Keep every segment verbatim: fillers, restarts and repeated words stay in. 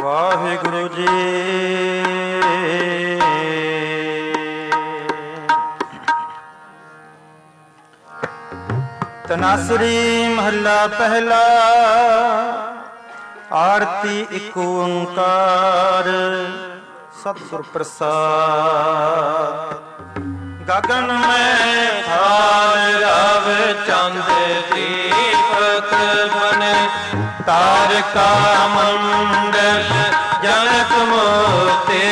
ਵਾਹਿਗੁਰੂ ਜੀ। ਤਨਾਸਰੀ ਮਹੱਲਾ ਪਹਿਲਾ। ਆਰਤੀ ਇੱਕ ਓੰਕਾਰ ਸਤਿਗੁਰ ਪ੍ਰਸਾਦ। ਗਗਨ ਮੈਂ ਥਾਲ ਰਵ ਚੰਦ ਦੀਪਕ ਬਨੇ ਤਾਰਕਾ ਮੰਡਲ ਜਨਕ ਮੋਤੇ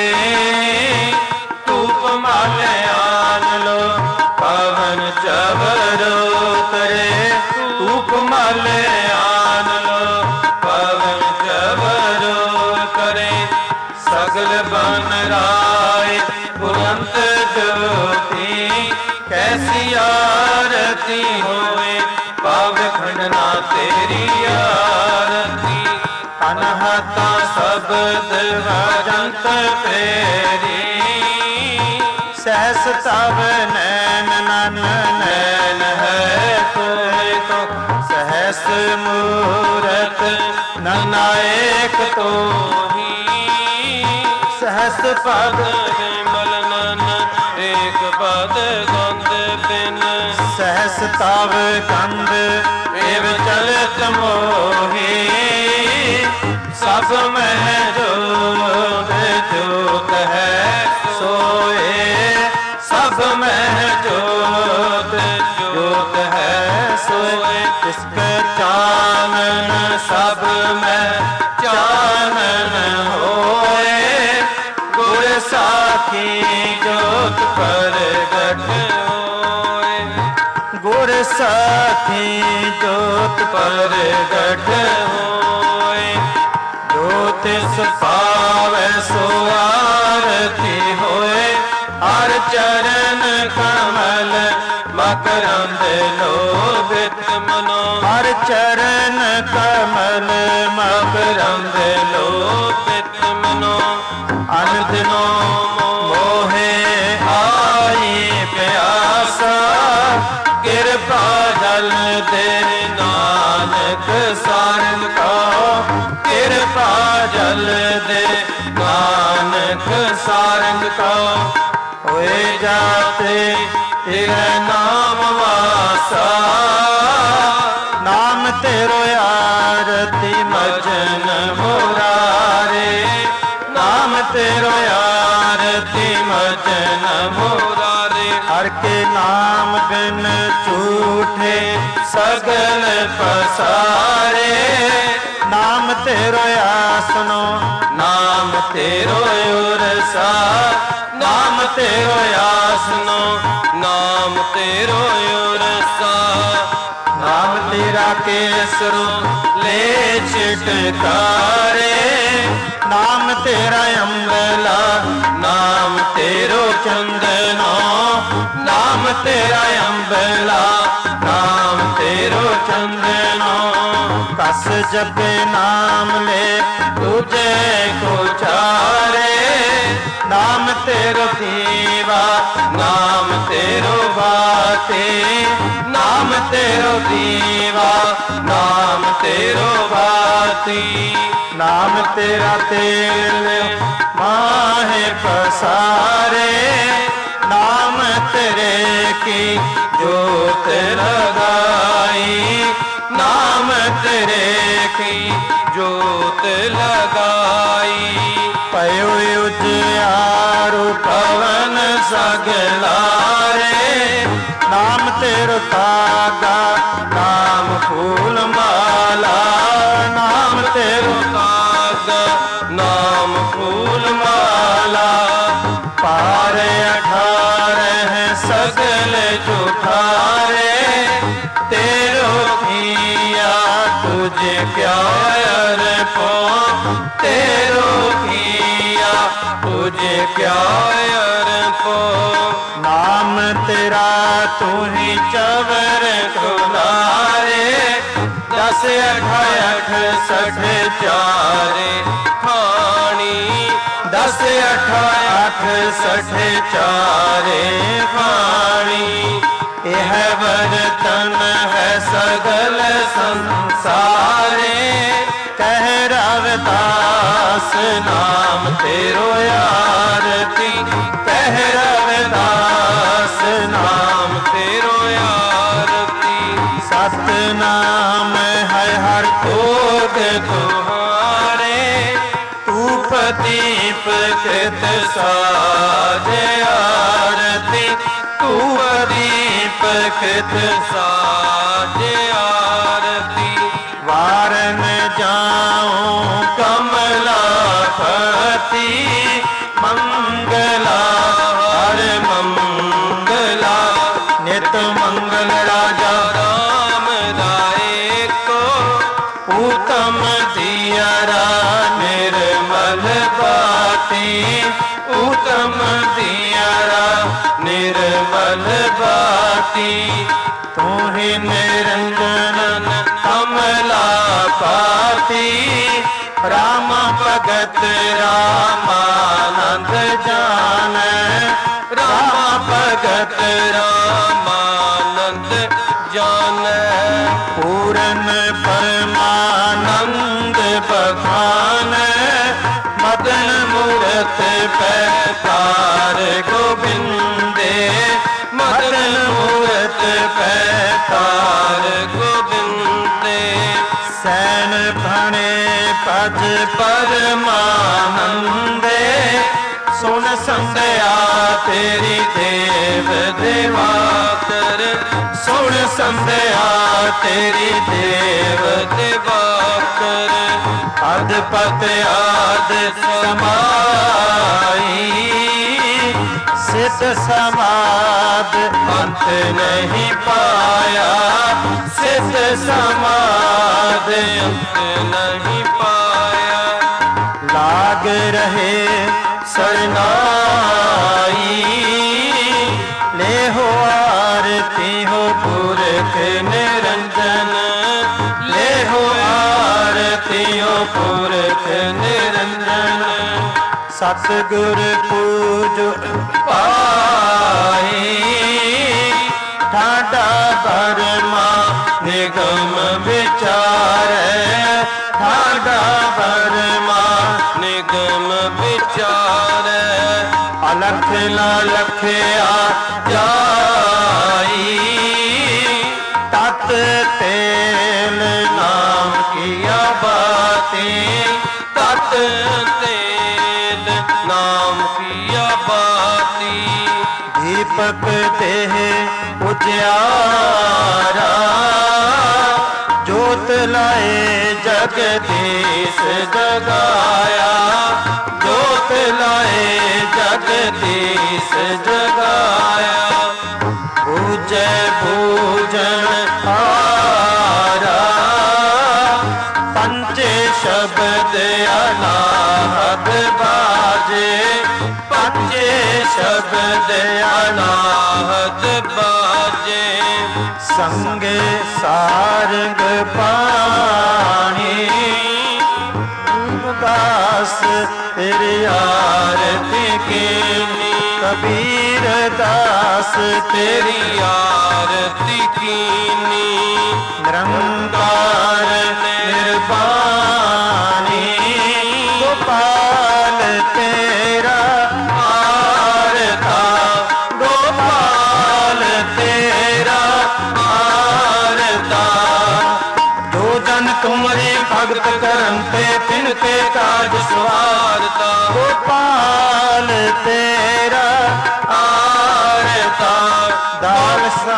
ਧੂਪ ਮਾਲੇ ਆਨ ਲੋ ਪਵਨ ਚਵਰੋ ਤਰੇ ਧੂਪ ਮਾਲੇ ਆਨ ਲੋ ਪਵਨ ਚਵਰੋ ਕਰੇ ਸਗਲ ਬਨ ਰਾਏ ਬੁਲੰਦ ਜੋਤੀ कैसी आरती होए पावे खंडना तेरी आरती अनहता शब्द भजंत तेरी सहस तब नैन नन नैन है कोई तो सहस मूरत ननायक तो ही सहस पद विमल नन एक पद गंध बिन सहस तव गंध एव चलत मोहि सब मह जोत जोत है सोए सब मह जोत जोत है सोए इसके चानन सब में चानन होए गुर साखी जोत प्रगट होए गुर साखी जोत प्रगट होए जोत पावै सो आरती होए हर चरण कमल मकरंद लोभित मनो हर चरण कमल मकरंद लोभित मनो अनदिनो मोहे आई प्यासा कृपा जल दे नानक सारंग का कृपा जल दे नानक सारंग का होए जाते तेरा नाम वासा नाम तेरो आरती मजन मुरारे नाम तेरो आरती मजन मुरारे हर के नाम बिन झूठे सगल पसारे नाम तेरो आसनो नाम तेरो उरसा नाम तेरो आसनो नाम तेरो उरसा नाम तेरा केसरो ले छिटकारे नाम तेरा अम्बला नाम तेरो चंदनो नाम तेरा अम्बला नाम तेरो चंदनो कस जपे नाम ले तुझे को चारे नाम तेरो दीवा नाम तेरो बाते नाम तेरो दीवा नाम तेरो बाती नाम तेरा तेल माहे पसारे नाम तेरे की जोत लगाई नाम तेरे की जोत लगाई पयो उजियारू पवन सगलारे नाम तेरो तागा नाम फूल माला नाम तेरो तागा नाम फूल माला पार अठारह सगल जुठारे तेरो किया तुझे क्या अर्पो तेरो किया तुझे क्या अर्पो नाम तेरा तू ही चवर खुलारे दस अठ अठ सठ चारे खानी दस अठ अठ सठ चारे खानी यह बर्तन है सगल संसारे कह रविदास नाम तेरो आरती कह रविदास नाम तेरो आरती सतनाम है हर भोग तुम्हारे धूप दीप कृत साज आरती धूप दीप कृत साज आरती वारन जाऊं कमलापति मंगला हर मंगला नित मंगल राजा राम दाए को उत्तम दियारा निर्मल बाती उत्तम दियारा निर्मल बाती तू ही निरंजन कमलापति राम भगत रामानंद जान राम भगत रामानंद जान पूरन परमानंद बखान मदन मूरत पैतार गोविंदे मदन मूरत पैतार गोविंदे सैन भणे पज परमानंदे सुन संध्या तेरी देव देवाकर सुन संध्या तेरी देव देवाकर अधपत आद समाई सिद्ध समाद अंत नहीं पाया सिद्ध समाद अंत नहीं पाया लाग रहे सरनाई ले हो आरती हो पुरख निरंजन ले हो आरती हो पुरख निरंजन सतगुर पूज पाई ठाडा बरमा निगम विचार ठाडा बरमा निगम विचार अलख लखया जाई तत तेल नाम किया बाती तत तेल नाम किया बाती दीपक देह उजियारा जोत लाए जगदीश जगाया जोत लाए जगदीश जगाया पूजय पूजन हारा पंचे शब्द अनाहत बाजे पंचे शब्द अनाहत बाजे संगे सारंग पाणी दास तेरी आरती कीनी कबीर दास तेरी आरती कीनी निरंकार निर्वाणी गोपाल तेरा आरता गोपाल तेरा आरता जो जन तुमरी भगत करते तिनके काज सवारता गोपाल तेरा आरता दाल सा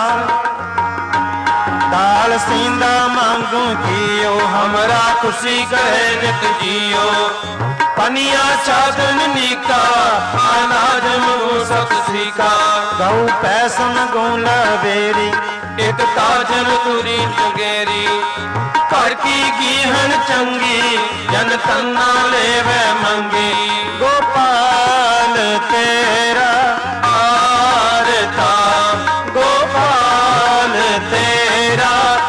दाल सींदा मांगू जियो हमरा खुशी करे जत जियो पनिया चादन नीका अनाज मगो सत सीका गौ पैसन गोला बेरी एक ताजन तुरी चंगेरी कर की गीहन चंगी जन तन्ना लेवे मंगी गोपाल तेरा आरता गोपाल तेरा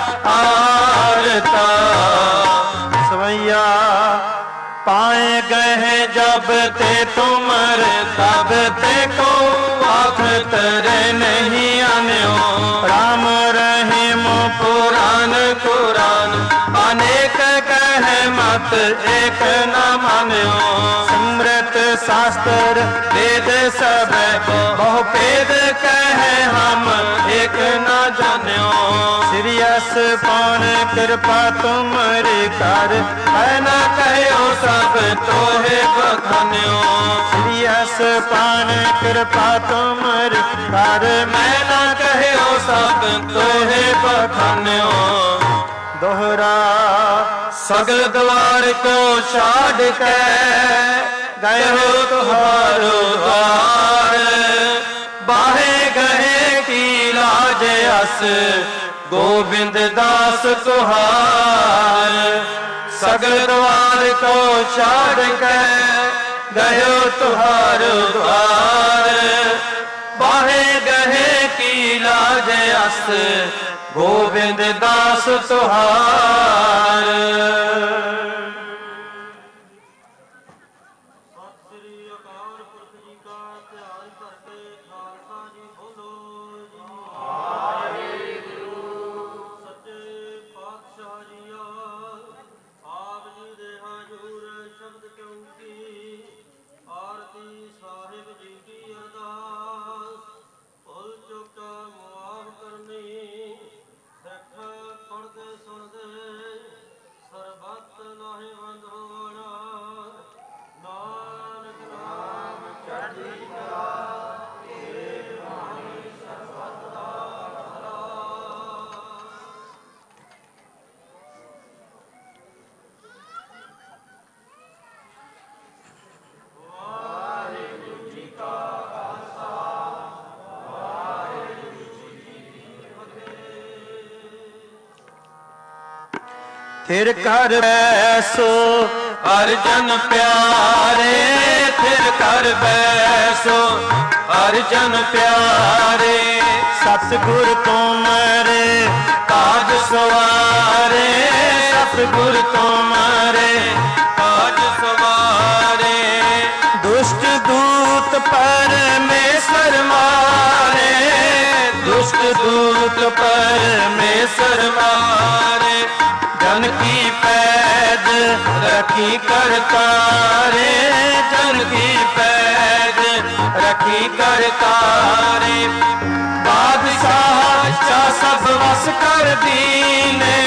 आरता सवैया पाए गए जब ते तुमर तब ते को आख तरे नहीं आन्यो राम रहीम पुराण कुरान अनेक कह मत मत एक न मान्यो। सिमरत शास्त्र वेद सब बहु भेद कहे हम एक न जान्यो। श्रीयस पान कृपा तुमरी कर है न कहो सब तोहे बखान्यो। श्रीयस पान कृपा तुमरी कर मैं न कहो सब तोहे बखान्यो। दोहरा सगल द्वार को छाड़ के गए हो तुहारो द्वार। बाहे गहे की लाज अस गोविंद दास तुहार। सगल द्वार को छाड़ के गए हो तुहारो द्वार। बाहे गहे की लाज अस गोविंद दास तुहार। फिर कर बैसो हर जन प्यारे। फिर कर बैसो हर जन प्यारे। सतगुर तुम्हारे काज सवारे। सतगुर तुम्हारे काज सवारे। दुष्ट दूत परमेश्वर मारे। दुष्ट दूत परमेश्वर मारे। जन की पैद रखी करतारे। जन की पैद रखी करतारे। बादशाह शाह सब वस कर दीने।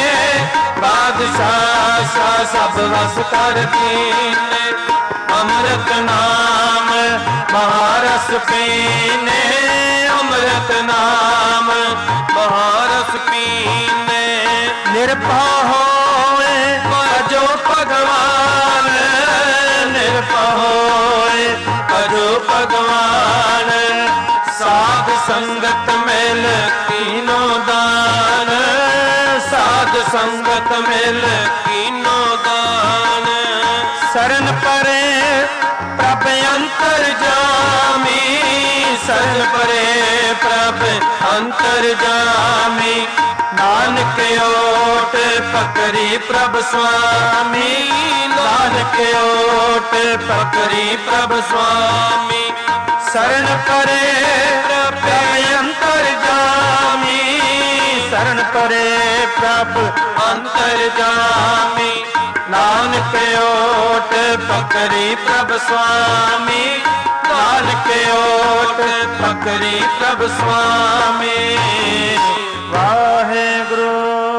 बादशाह शाह सब वस कर दीने। अमृत नाम महारस पीने। अमृत नाम महारस पीने। निर्भय होए भजो भगवान। निर्भय होए भजो भगवान। साध संगत मिल कीनो दान। साध संगत मिल कीनो दान। शरण परे प्रभ अंतर जामी। शरण परे प्रभ अंतर जामी। नानक ओट पकड़ी प्रभ स्वामी। नानक ओट पकड़ी प्रभ स्वामी। शरण परे प्रभ अंतर जामी। शरण परे प्रभ अंतर जामी। नानक ओट पकड़ी प्रभ स्वामी। नानक ओट पकड़ी प्रभ स्वामी। वाहेगुरु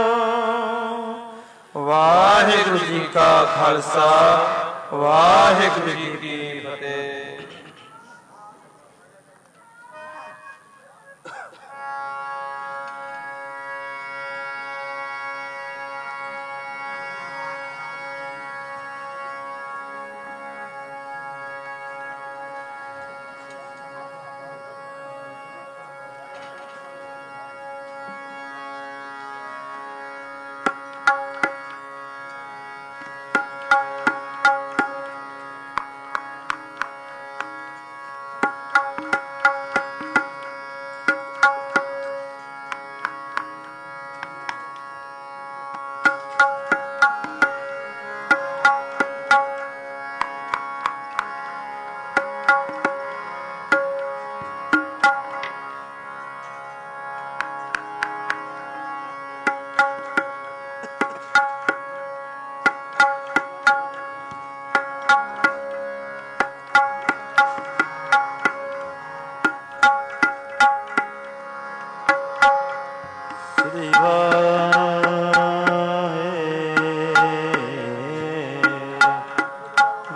वाहेगुरु जी का खालसा वाहेगुरु जी की फतेह।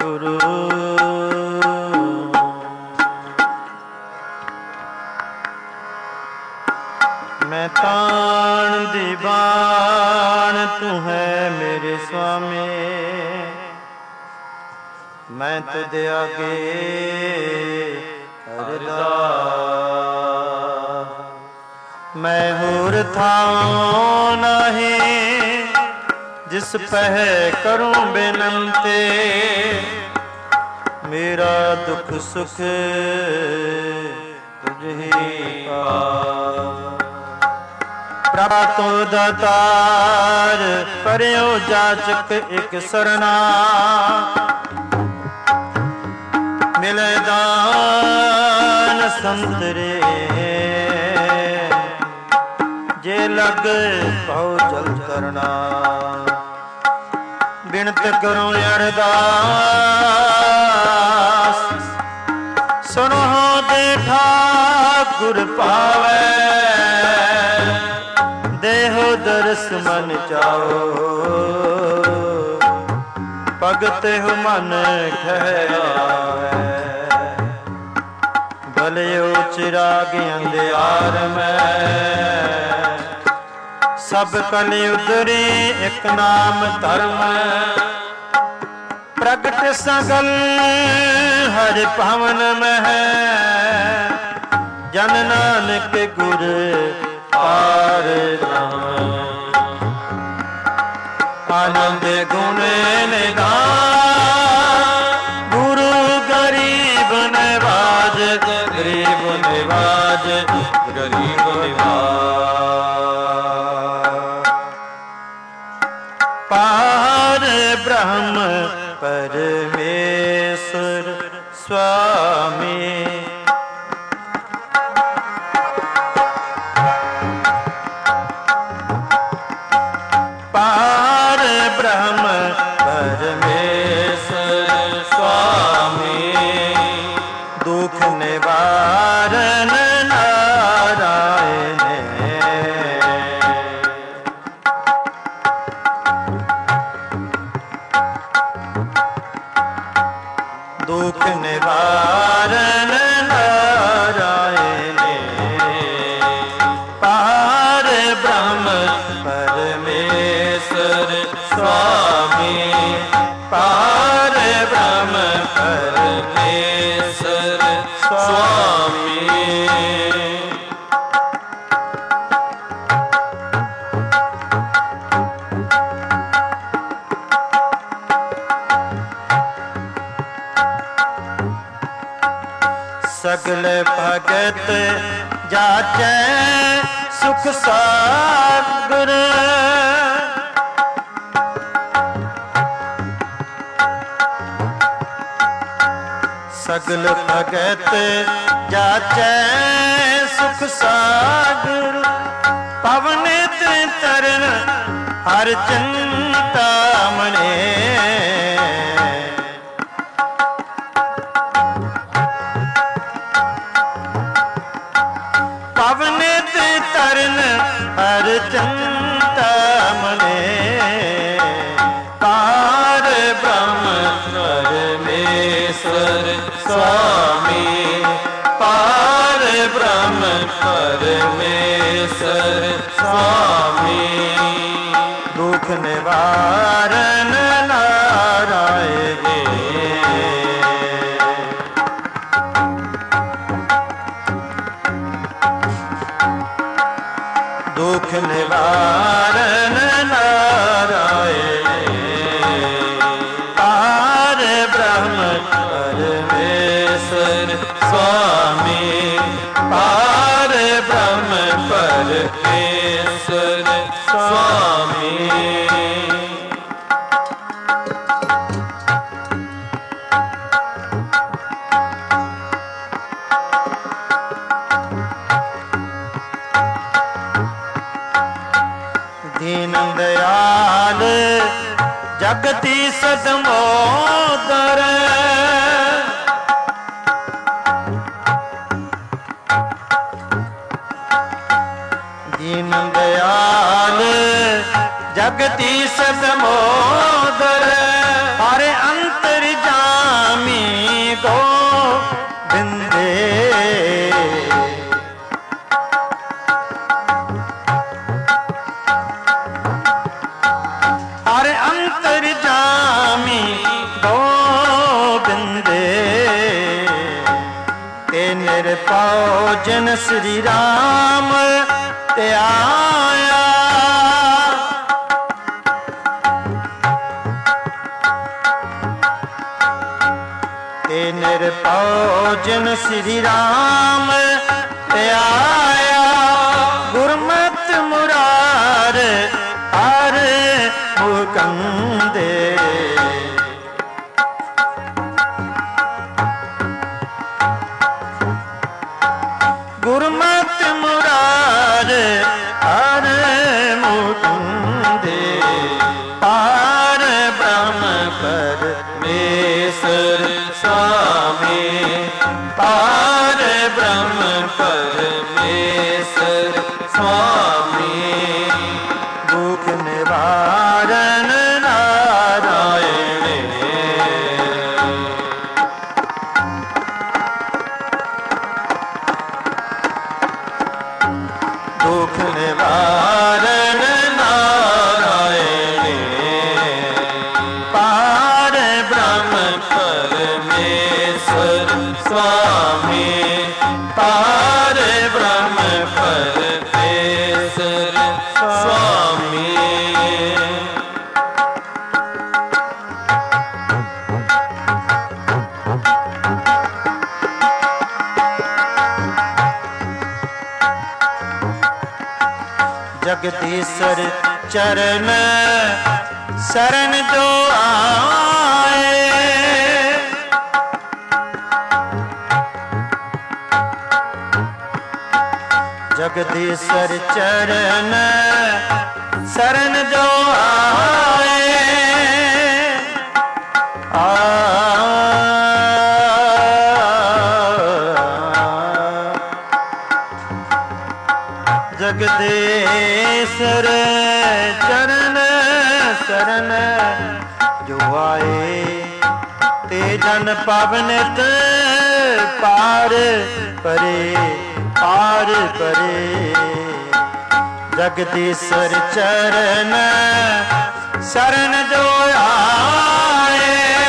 गुरु। मैं ताण दीवान तू है मेरे स्वामी, मैं तुझे आगे अरदास। मैं होर थां नहीं जिस पह करूं बेनंते, मेरा दुख सुख तुझे पास। प्रभा तो दातार परयो जाचक एक सरना, मिले दान संतरे जे लग पाओ चल करना। बिनत करो अरदास सुनो दे ठाकुर पावे, देहो दरस मन चाओ भगत हो मन ठहरावे। भलियो चिराग अंधियार में सब कलि उतरी एक नाम धर्म। प्रगट सगल हर भवन में है, जन नानक गुर पार आनंद गुण निधान। गुरु गरीब नवाज, गरीब नवाज, गरीब नवाज। पार ब्रह्म परमेश्वर स्वामी, पार ब्रह्म परमेश्वर स्वामी। दुख निवारण नारायण, दुख निवारण नारायण। पार ब्रह्म परमेश्वर स्वामी, पार ब्रह्म परमेश्वर स्वामी। सगल भगत जाचै सुख सागर, सगल भगत जाचै सुख सागर। पवन तरन हर चिंता मने, पवन तरन हर चिंता मने। पार ब्रह्म परमेश्वर स्वामी, पार ब्रह्म परमेश्वर स्वामी। दुख निवारण नारायण, दुख निवारण नारायण। पार ब्रह्म परमेश्वर स्वामी, पार ब्रह्म परमेश्वर स्वामी। दीन दयाल जगती सदमोदर, दीन दयाल जगती सदमोदर। हरे अंतर जान निरपौ जिन श्री राम ते आया। ते निरपौ जिन श्री राम ते आया। गुरमत मुरार हर मुकंदे। गुरमत मुरार हर मुकुंदे। पार ब्रह्म परमेश्वर स्वामी। पार ब्रह्म परमेश्वर स्वामी। दुख निवारण नारायण। दुख निवारण नारायण। पार ब्रह्म परमेश्वर स्वामी। पार ब्रह्म परमेश्वर स्वामी। जगदीश्वर चरण शरण जो आए। जगदीश्वर चरण शरण जो आए। आ जगदीश्वर चरण शरण जो आए। ते जन पावनित पार परे पार परे। जगदीश्वर चरण शरण जो आए।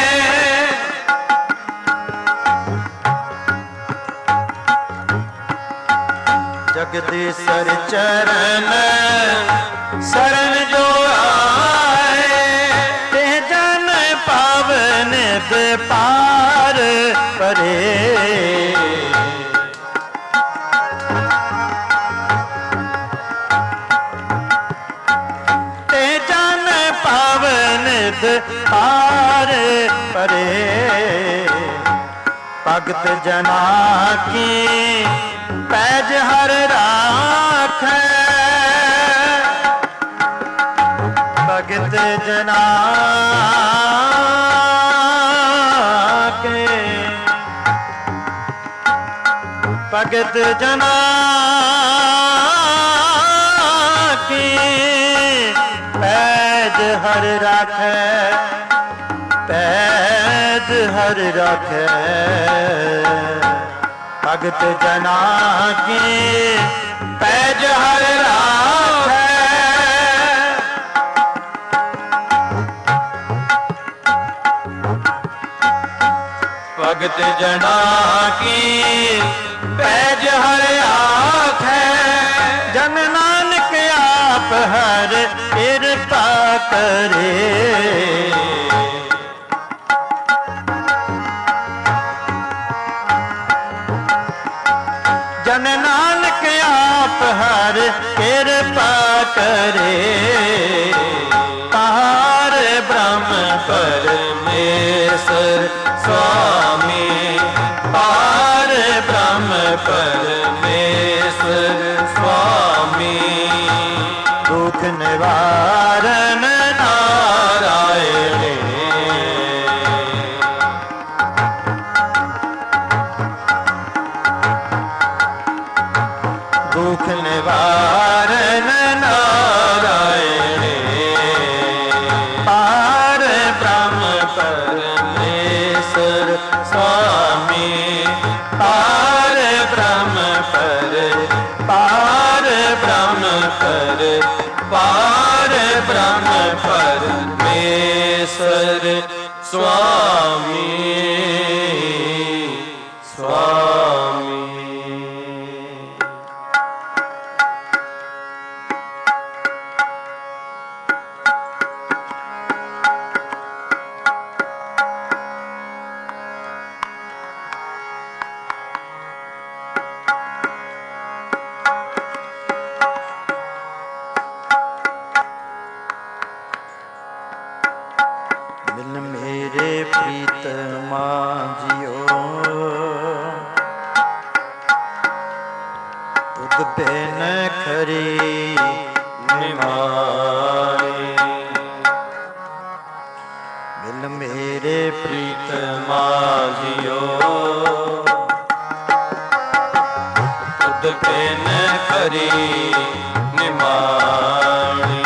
जगदीश्वर चरण शरण जो आए। ते जन पावन पार परे। ते जन पावन पार परे। भगत जना की पैज हर राखै। भगत जना के भगत जना की पैज हर राखै। पैज हर राखै। भगत जना की पैज हर राखै। भगत जना की पैज हर राखै। जन नानक आप हर कृपा करे। जन नानक आप हर कृपा करे। पार ब्रह्म परमेश्वर स्वामी। पार ब्रह्म परमेश्वर स्वामी। दुख निवारण नारायण। दुख निवारण नारायण। पार ब्रह्म परमेश्वर स्वामी। पार ब्रह्म पर पार ब्रह्म पर पार ब्रह्म परमेश्वर स्वामी स्वामी। प्रीतमा जियो तुद बिन खरी निमाणी। मिल मेरे प्रीतमा जियो तुद बिन खरी निमाणी।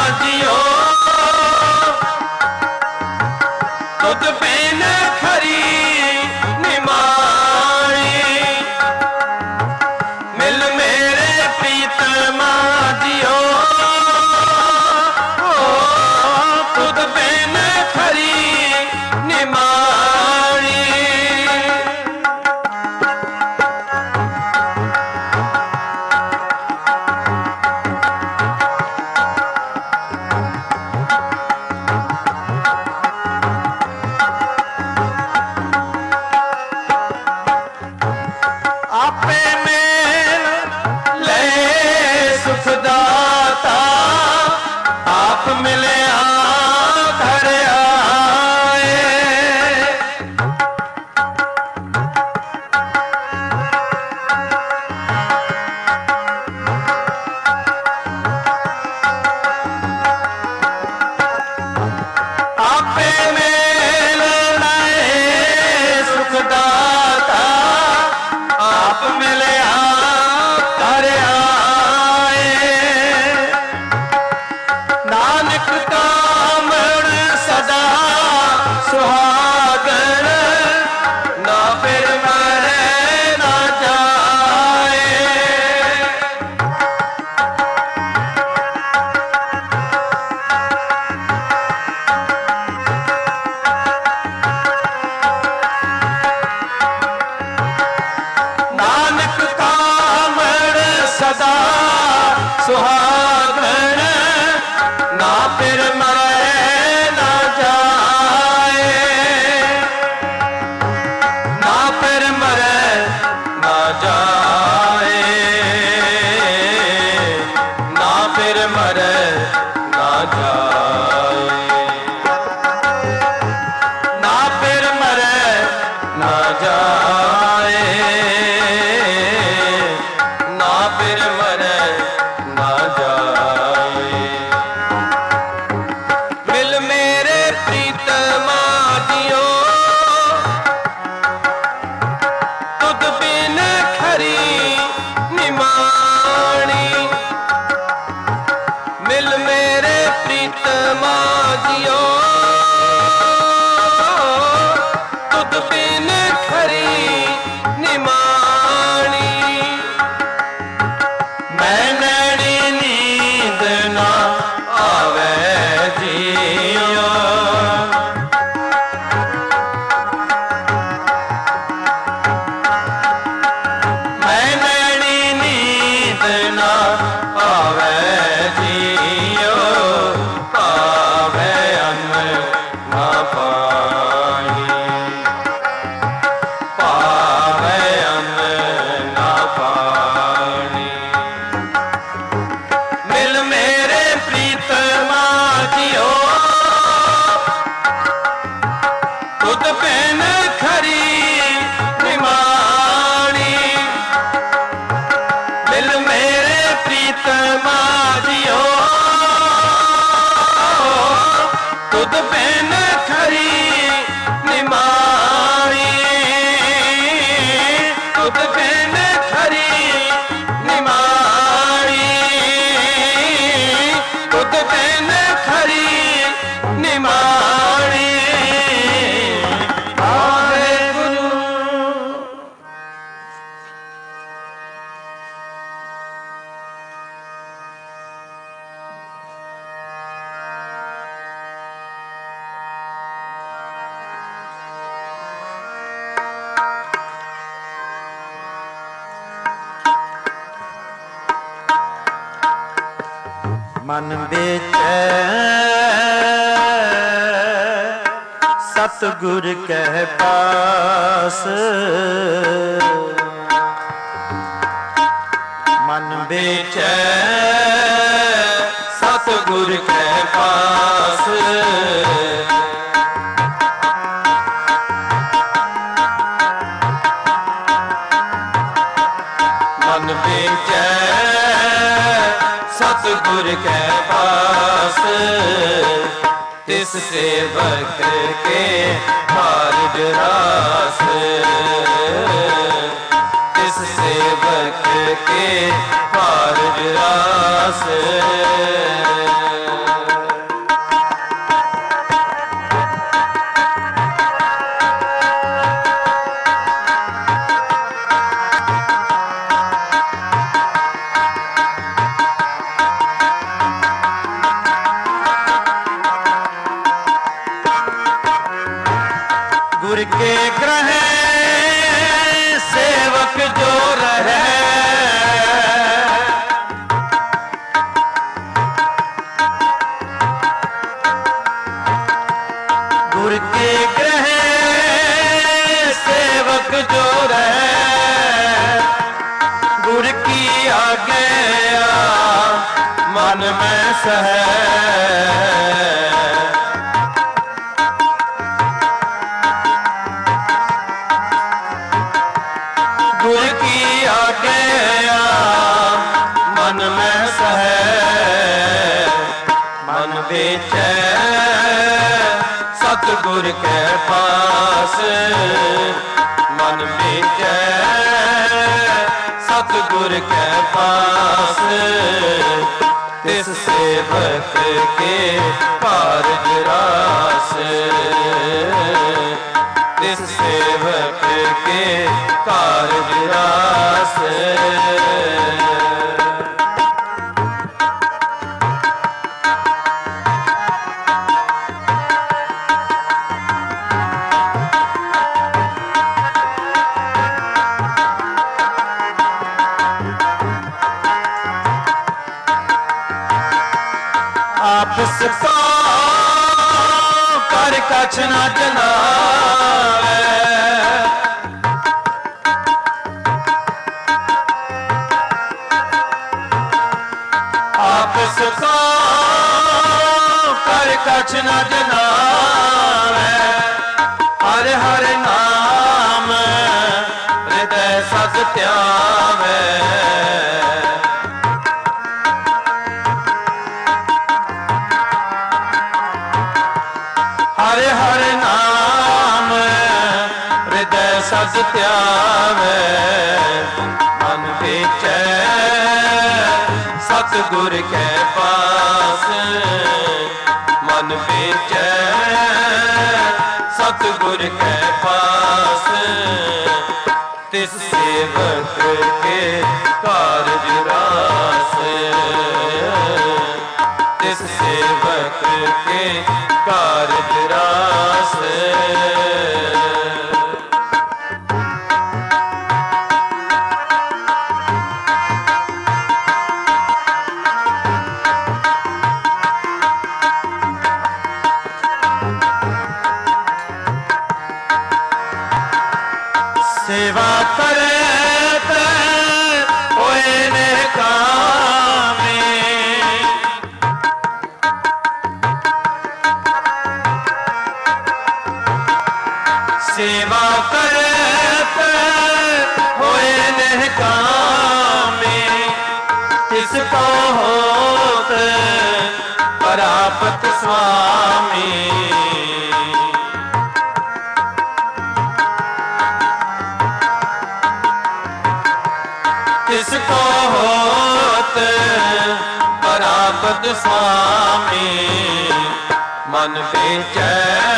तुद बिन खरी मिलया घर आए। आपे मिलना सुखदाता आप मिलया घर आए। नानक कामण सदा सुहागन ना फिर मरे ना जाए। नानक कामण सदा सुहागन ना फिर मरे ना जाए। ना फिर मरे ना जाए। ना फिर मरे ना जाए। ना फिर मरे ना जाए। ना फिर मरे ना जाए। मिल मेरे प्रीतमा दियो तुद बिन खरी निमाणी। मिल मेरे प्रीतमा दियो तुद बिन खरी निमाणी। मैं नैनी नींद ना आवे जियो। मैं नैनी नींद ना आवे जियो। पावे अन्न ना पानी। पावे अन्न ना पानी। मिल मेरे प्रीतमा जियो तुद बिन खरी निमाणी। मिल मेरे प्रीतमा जियो तुद बिन खरी निमाणी। तुद बिन खरी निमाणी। तुद बिन खरी निमाणी। वाहेगुरु। मन बेच सतगुर के पास। मन बेच सतगुर के पास। मन बेच सतगुर के पास। तिस सेवक के मार्ग रास। तिस सेवक के मार्ग रास। गुर के ग्रह सेवक जो रहे। गुर के ग्रह सेवक जो रहे। गुर की आज्ञा मन में सह गुर की आज्ञा मन में सह मन बेचै सतगुर के पास मन बेचै सतगुर के पास तिस सेवक के कारज रास तिस सेवक के कारज रास आपस को कर कछ न जनावे आपस को कर कछ न जनावे हर हर नाम हृदय सज त्यावे हरे हरे नाम हृदय सज त्यावे मन बेचै सतगुर के पास मन बेचै सतगुर के पास तिस सेवक के कारज रास तिस सेवक के कारज रास सेवा करे ते होए ने कामे सेवा करे ते होए ने कामे इसको होत परापत स्वामी इसको होत परापत स्वामी मन बेचै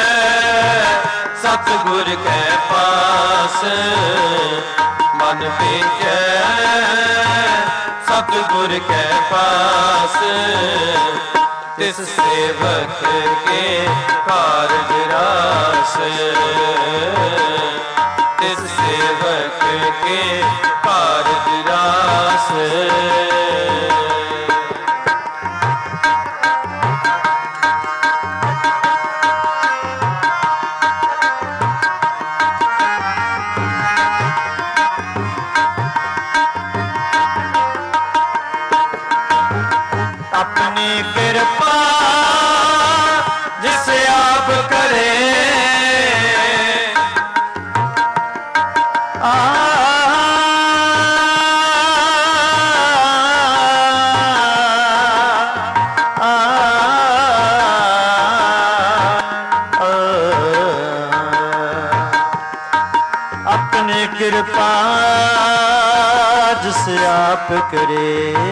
सतगुर के पास मन बेचै सतगुर के पास तिस सेवक के कारज रास तिस सेवक के कारज रास अपनी कृपा जिसे आप करे आ अपनी कृपा जिसे आप करे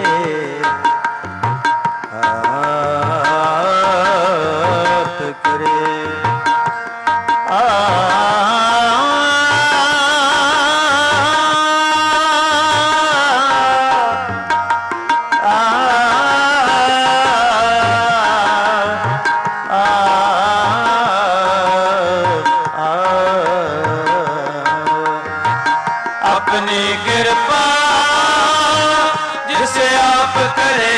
अपनी कृपा जिसे आप करे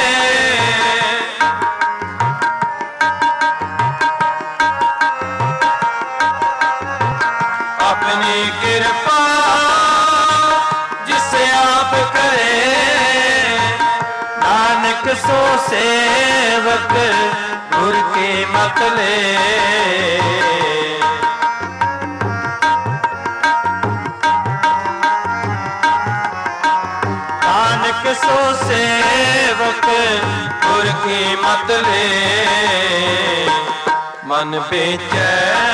अपनी कृपा जिसे आप करे नानक नानक सो सेवक गुर की मत ले। नानक सो सेवक गुर की मत ले। मन बेचै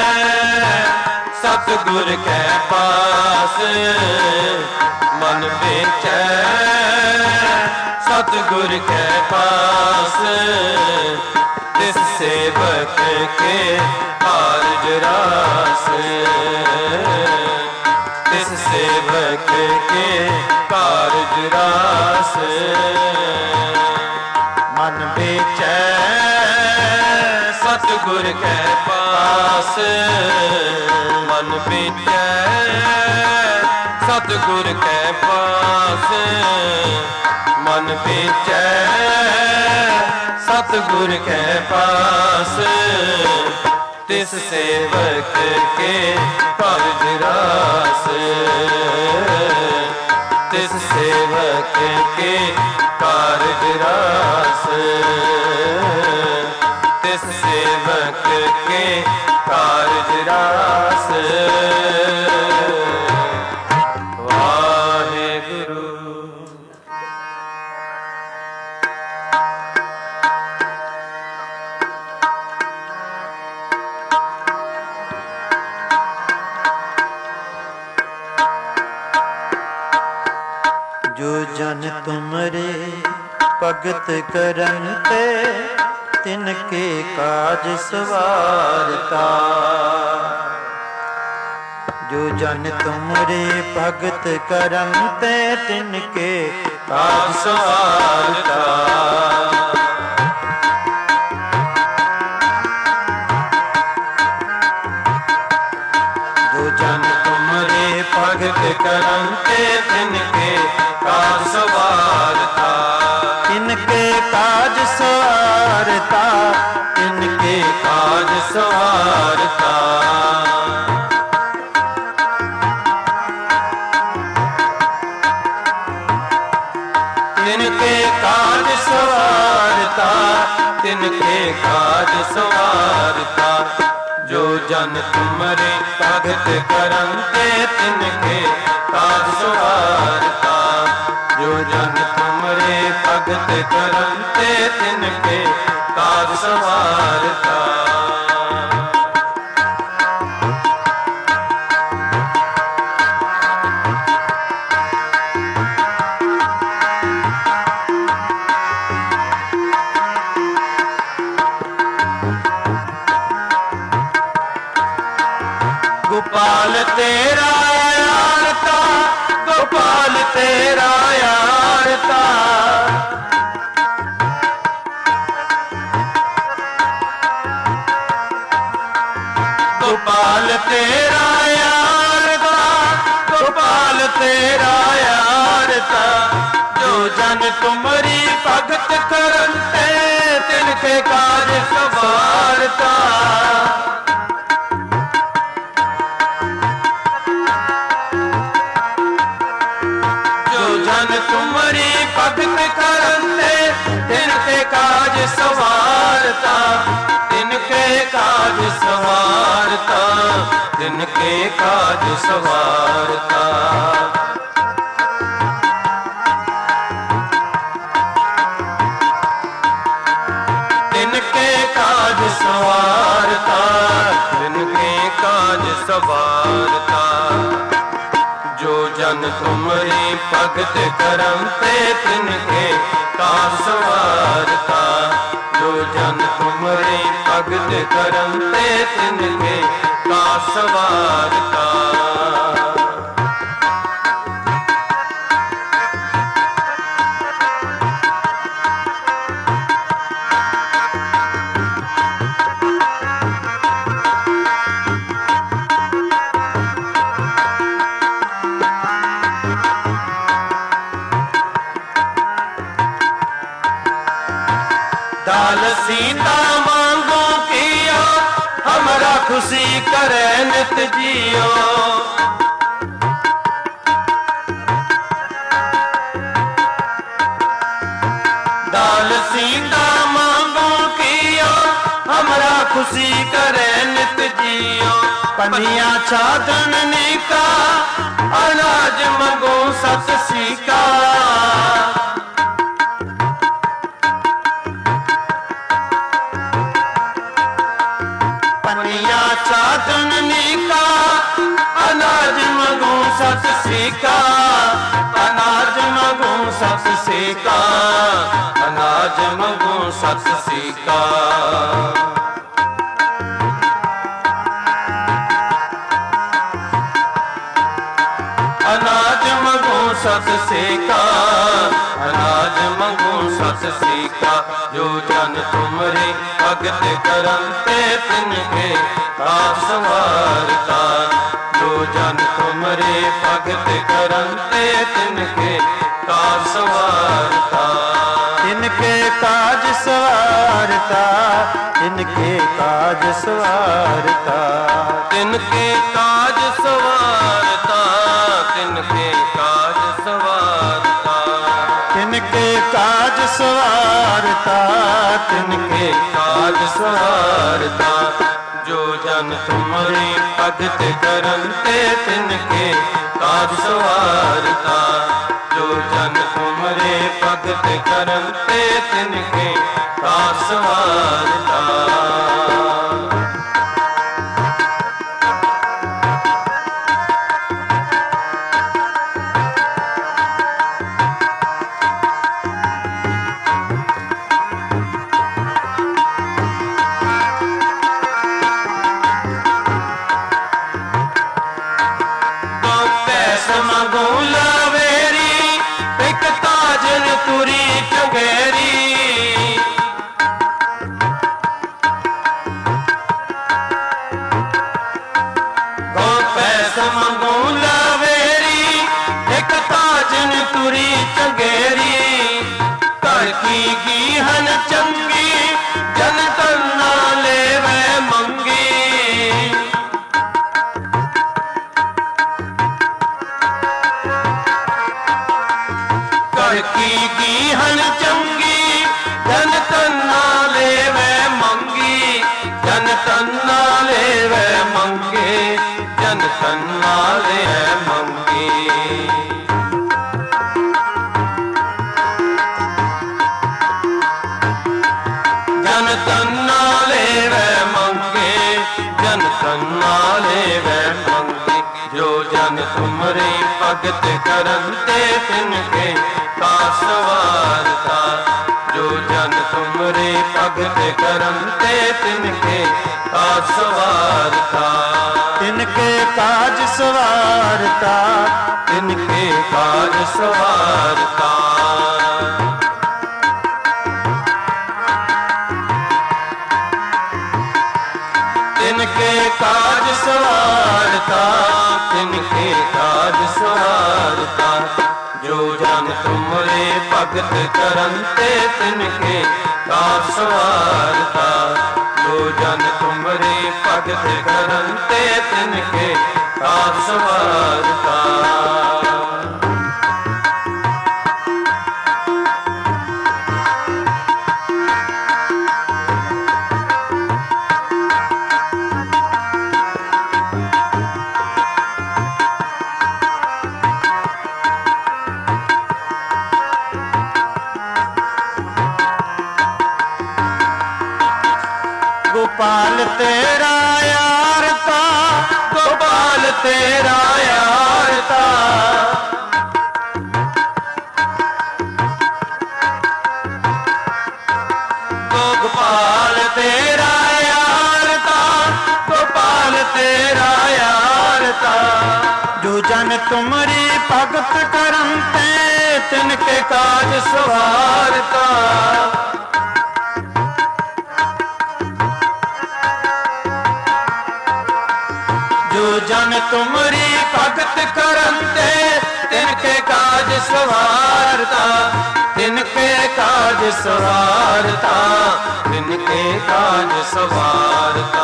सतगुर के पास, मन बेचै सतगुर के पास। तिस सेवक के कारज रास, तिस सेवक के कारज रास। मन बेचै सतगुर के पास, मन बेचै सतगुर के पास। मन बेचै सतगुर के पास। तिस सेवक के कारज रास, तिस सेवक के कारज रास। तिस सेवक के कारज रास। वाहेगुरु। जो जन तुमरे भगत करन ते, तिनके काज सवारता। जो जन तुमरे भगत करन ते, तिनके काज सवारता। जो जन तुमरे भगत करन ते, तिनके काज सवारता। तिनके काज सवारता, तिनके काज सवारता। तिनके काज सवारता, तिनके काज सवारता। जो जन तुमरे भगत करन ते, तिनके काज सवारता। जो जन तुमरे भगत करन ते, तिनके काज सवारता। गोपाल तेरा यारता, गोपाल तेरा यारता। गोपाल तेरा यारता, गोपाल तेरा यारता। जो जन तुमरी भगत करन ते, तिनके काज सवारता। तुमरी भगत करन ते, तिनके काज सवारता। तिनके काज सवारता, तिनके काज सवारता। तिनके काज सवारता, तिनके काज सवारता। जो जन तुमरी भगत करन ते, तिनके काज सवारता। जो जन तुमरी भगत करन ते, तिनके काज सवारता। दाल सीता मांगो कियो, हमरा खुशी करे नित जियो। दाल पनिया चादनी का अनाज मंगो सत सीका। पनिया चादनी का अनाज मंगो सत सीका। अनाज मंगो सत सीका। अनाज मंगो सत सीका। अनाज मंगो सत सेका। अनाज मंगो सत सेका। जो जन तुमरे भगत करंते तिनके काज सवारता। जो जन तुमरे भगत करंते तिनके काज सवारता। तिनके काज सवारता। तिनके काज सवारता। तिनके काज सवारता। तिनके काज सवारता। तिनके काज सवारता। तिनके काज सवारता। जो जन तुमरे भगत करंते तिनके काज सवारता। जो जन तुमरे भगत करंते तिनके काज सवारता। भगत करंते तिनके काज सवारता। जो जन तुमरे भगत करंते तिनके काज सवारता। तिनके काज सवारता। तिनके काज सवारता। तिनके काज सवारता। तिनके काज सवारता। जो जन तुमरे भगत करंते तिनके काज सवारता। जो जन तुमरे भगत करंते तिनके काज सवारता। गोपाल तेरा यार था। गोपाल तेरा यार था। गोपाल तेरा यार था। गोपाल तेरा यार था। जो जन तुमरी भगत करंते तिनके काज सवारता। जो जन तुमरी भगत करंते तिनके काज सवारता। तिनके काज सवारता। तिनके काज सवारता।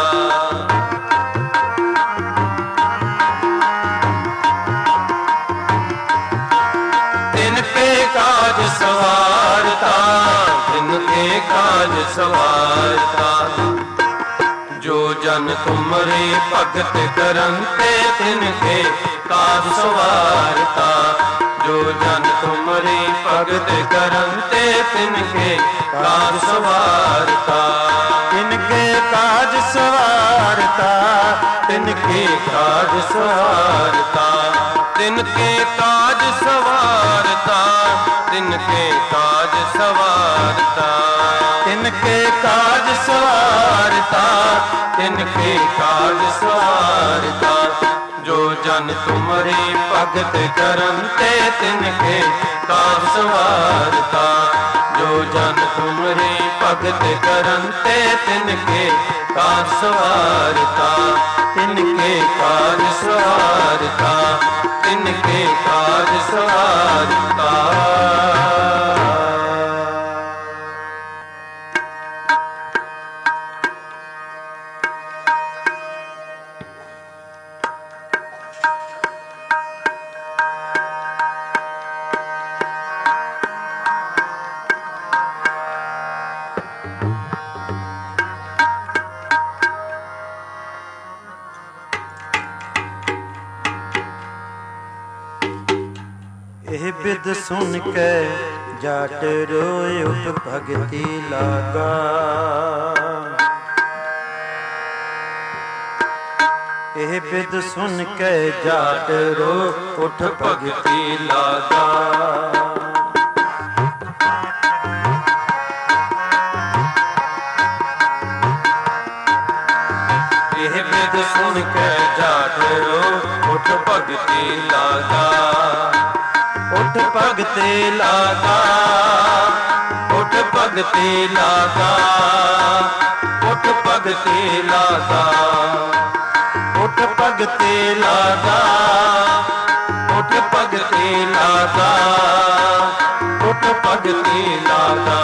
तिनके काज सवारता। तिनके काज सवारता। जो जन जन तुमरी भगत करंते तिनके काज सवारता। जो जन तुमरी भगत करंते तिनके काज सवारता। तिनके काज सवारता, तिनके काज सवारता। तिनके काज सवारता, तिनके काज सवारता। तिनके काज सवारता, तिनके काज सवारता। जो जन तुमरी भगत करंते तिनके काज सवारता। जो जन तुमरी भगत करंते तिनके काज सवारता। तिनके काज सवारता, तिनके काज सवारता। ਇਹ ਬਿਦ ਸੁਣ ਕੇ ਜਾਟ ਰੋਏ ਉਠ ਭਗਤੀ ਲਾਗਾ। ਇਹ ਬਿਦ ਸੁਣ ਕੇ ਜਾਟ ਰੋ ਉਠ ਭਗਤੀ ਲਾਗਾ। ਇਹ ਬਿਦ ਸੁਣ ਕੇ ਜਾਟ ਰੋ ਉਠ ਭਗਤੀ ਲਾਗਾ। उठ भगते लागा, उठ भगते लागा। उठ भगते लागा। उठ भगते लागा, उठ भगते लागा। उठ भगते लागा।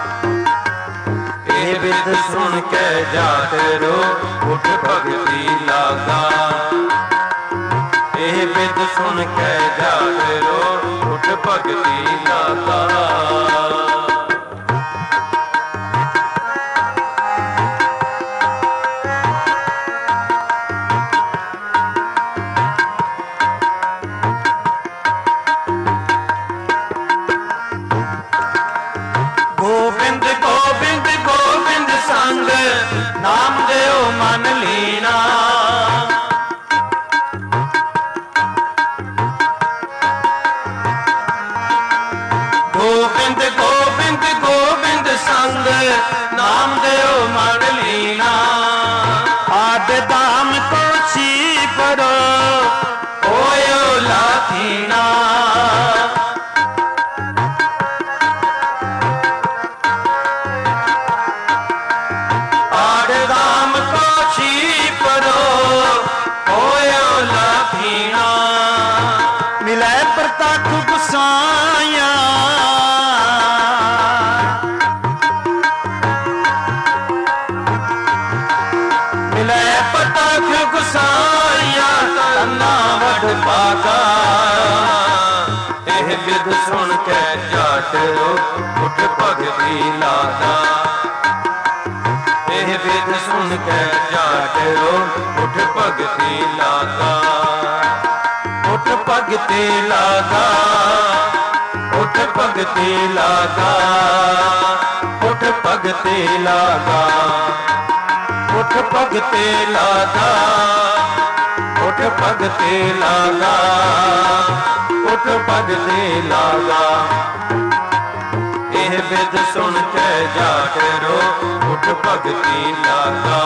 ਇਹ ਬਿਦ ਸੁਣ ਕੇ ਜਾਟ रो उठ भगती लागा। ਇਹ ਬਿਦ ਸੁਣ ਕੇ ਜਾਟ रो उठ भगती लागा। गोविंद गोविंद गोविंद संग नाम देओ मन लीना। गोविंद गोविंद गोविंद संग नाम देओ मन लीना। आद दाम को छी परो होयो लाथीना। आद दाम को छी परो होयो लाथीना। मिले प्रतख गुसाया गुसाइया तन्ना वड पागा। ਇਹ ਬਿਦ ਸੁਣ ਕੇ ਜਾਟ रो उठ भगती लागा। ਇਹ ਬਿਦ ਸੁਣ ਕੇ ਜਾਟ रो उठ भगती लागा। उठ भगते लागा, उठ भगते लागा। उठ भगते लागा, उठ भगते लागा। उठ भगते लागा, उठ भगते लागा। ਇਹ ਬਿਦ ਸੁਣ ਕੇ ਜਾਟ रो उठ भगती लागा।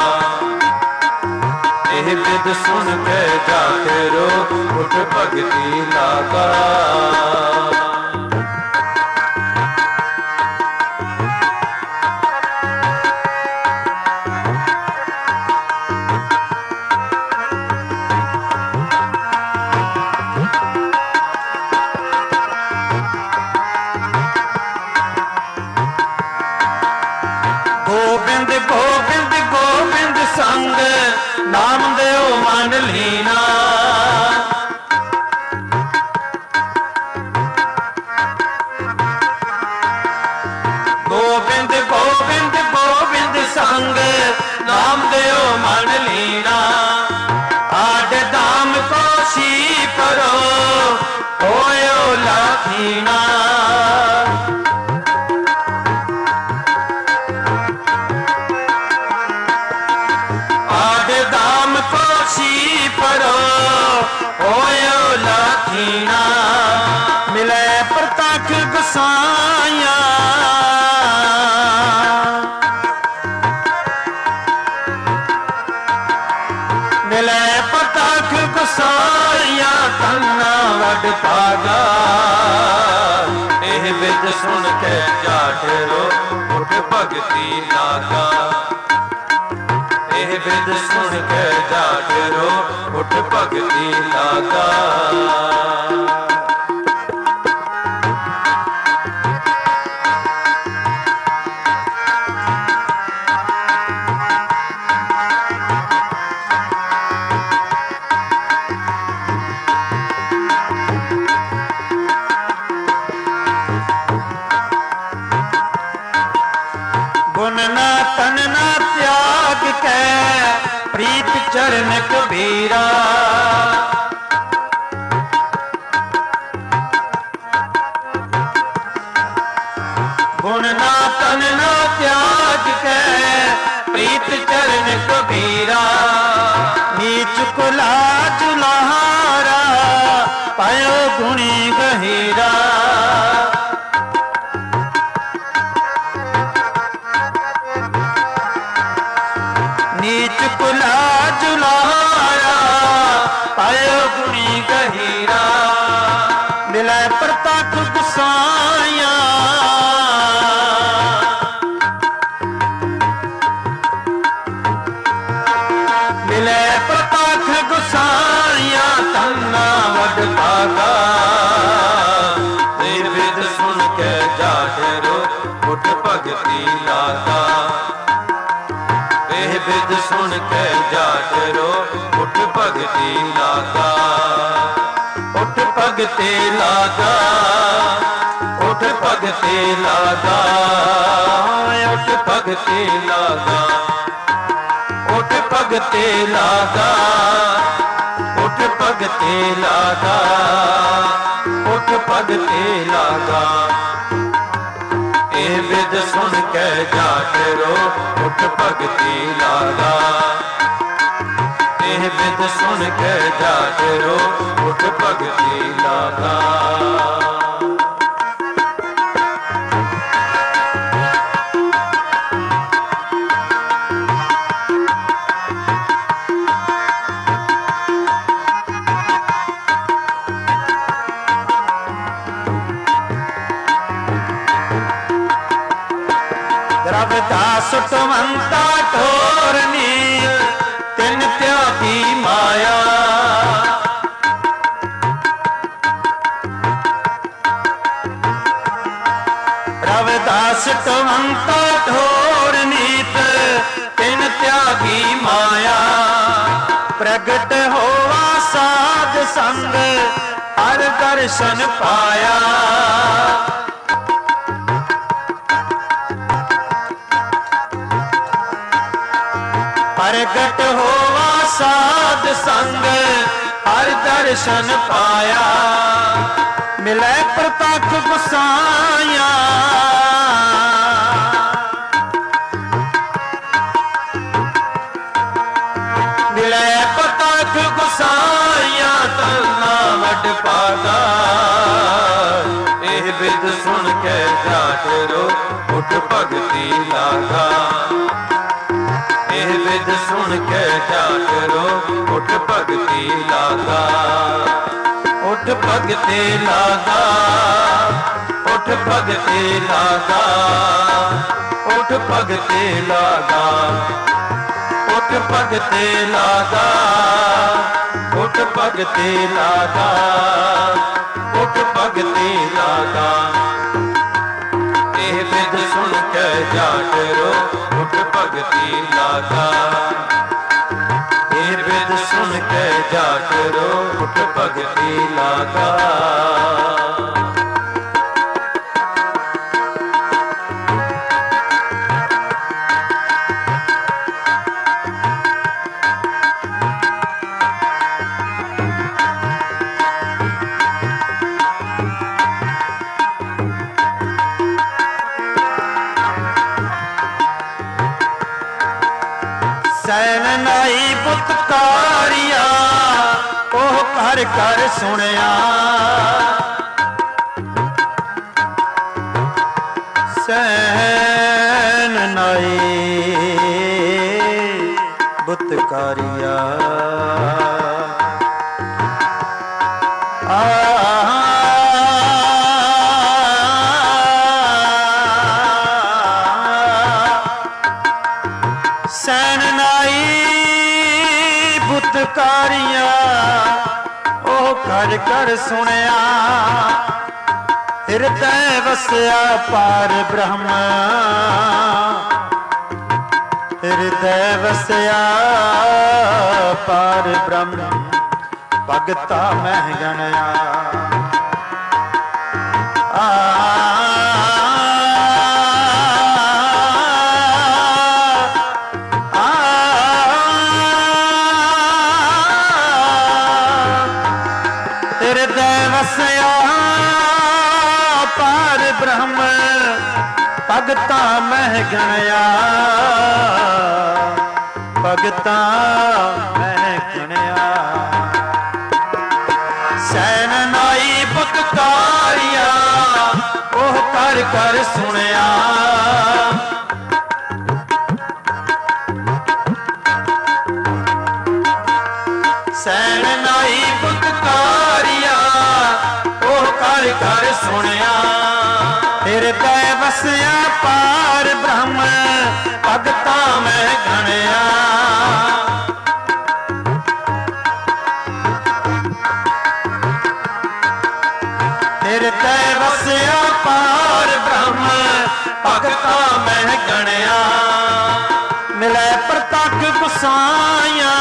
ਇਹ ਬਿਦ ਸੁਣ ਕੇ ਜਾਟ रो उठ भगती लागा। गोविंद गोविंद गोविंद संग नाम देओ मन लीना। लाखीना। आद दाम को सी परो होयो लाखीना। मिले प्रतख गुसाया मिले प्रतख गुसाया तन्ना वड पागा। एह बिद सुन के जाट रो उठ भगती लागा। एह बिद सुन के जाट रो उठ भगती लागा। गुणना तनना त्याग के प्रीत चरण कबीरा। गुणना तनना त्याग के प्रीत चरण कबीरा। नीच कुला जुलाहारा पायो गुणी गहीरा। नीच कुला जुलारा पायो गुणी गहीरा। मिले प्रतख गुसाया मिले प्रतख गुसाया तन्ना वड पागा। ए बिद सुन के जाट रो उठ भगती लागा। एह बिद सुन के जाट रो उठ भगती लागा। उठ भगती लागा उठ भगती लागा। उठ भगती लागा उठ भगती लागा। उठ भगती लागा उठ भगती लागा। एह बिद सुन के जाट रो उठ भगती लागा। एह बिद सुन के जाट रो उठ भगती लागा। रविदास टमंता ठोरनी तिन त्यागी माया। रविदास टमंता ठोरनी तिन त्यागी माया। प्रगट होवा साध संग हर दर्शन पाया। प्रगट होवा साध संग हर दर्शन पाया। मिले प्रतख गुसाया मिले प्रतख गुसाया तन्ना वड पागा। एह बिद सुन के जाट रो उठ भगती लागा। एह बिद सुन के जाट रो उठ भगती लागा। उठ भगती लागा उठ भगती लागा। उठ भगती लागा उठ भगती लागा। उठ भगती लागा उठ भगती लागा। एह बिद सुन के जाट रो उठ भगती लागा। एह बिद सुन के जाट रो उठ भगती लागा। ਕਾਰਿਆ ਉਹ ਕਰ ਕਰ ਸੁਣਿਆ ਸੈਨ ਨਾਈ ਬੁੱਤਕਾਰਿਆ ਆ ਸੈਨ ਨਾਈ ਬੁੱਤਕਾਰਿਆ ਉਹ ਕਰ ਕਰ ਸੁਣਿਆ ਹਿਰਦੈ ਵਸਿਆ ਪਾਰ ਬ੍ਰਹਮ ਹਿਰਦੈ ਵਸਿਆ ਪਾਰ ਬ੍ਰਹਮ ਭਗਤਾ ਮਹਿ ਗਣਿਆ ਆ ਹਿਰਦੈ ਵਸਿਆ ਪਾਰ ਬ੍ਰਹਮ ਭਗਤਾ ਮਹਿ ਗਣਿਆ ਭਗਤਾ ਮਹਿ ਗਣਿਆ ਸੈਨ ਨਾਈ ਬੁੱਤਕਾਰਿਆ ਉਹ ਕਰ ਕਰ ਸੁਣਿਆ ਸੈਨ ਨਾਈ ਬੁੱਤਕਾਰਿਆ ਉਹ ਕਰ ਕਰ ਸੁਣਿਆ ਹਿਰਦੈ ਵਸਿਆ ਪਾਰ ਬ੍ਰਹਮ ਭਗਤਾ ਮਹਿ ਗਣਿਆ ਹਿਰਦੈ ਵਸਿਆ ਪਾਰ ਬ੍ਰਹਮ ਭਗਤਾ ਮਹਿ ਗਣਿਆ ਮਿਲੈ ਪ੍ਰਤੱਖ ਗੁਸਾਈਆਂ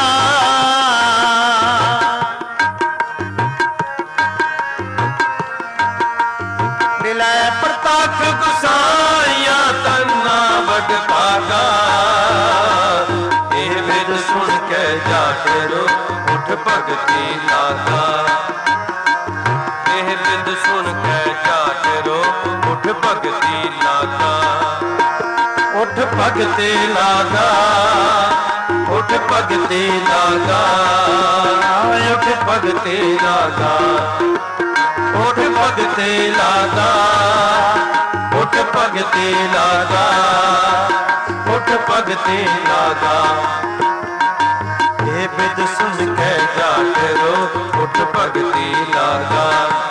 ਮਿਲੈ ਪ੍ਰਤੱਖ ਗੁਸਾਈਆਂ ਤੰਨਾ ਵਡ ਭਾਗਾ ਇਹ ਵਿਦ ਸੁਣ ਕੇ ਜਾਟਰੋ ਉਠ ਭਗਤੀ ਲਾਗਾ ਇਹ ਵਿਦ ਸੁਣ ਕੇ ਜਾਟਰੋ ਉਠ ਭਗਤੀ ਲਾਗਾ ਉਠ ਭਗਤੀ ਲਾਗਾ ਉਠ ਭਗਤੀ ਲਾਗਾ ਉਠ ਭਗਤੀ ਲਾਗਾ ਉਠ ਭਗਤੀ ਲਾਗਾ ਉਠ ਭਗਤੀ ਲਾਗਾ ਉਠ ਭਗਤੀ ਲਾਗਾ ਇਹ ਬਿਦ ਸੁਣ ਕੇ ਜਾਟਰੋ ਉਠ ਭਗਤੀ ਲਾਗਾ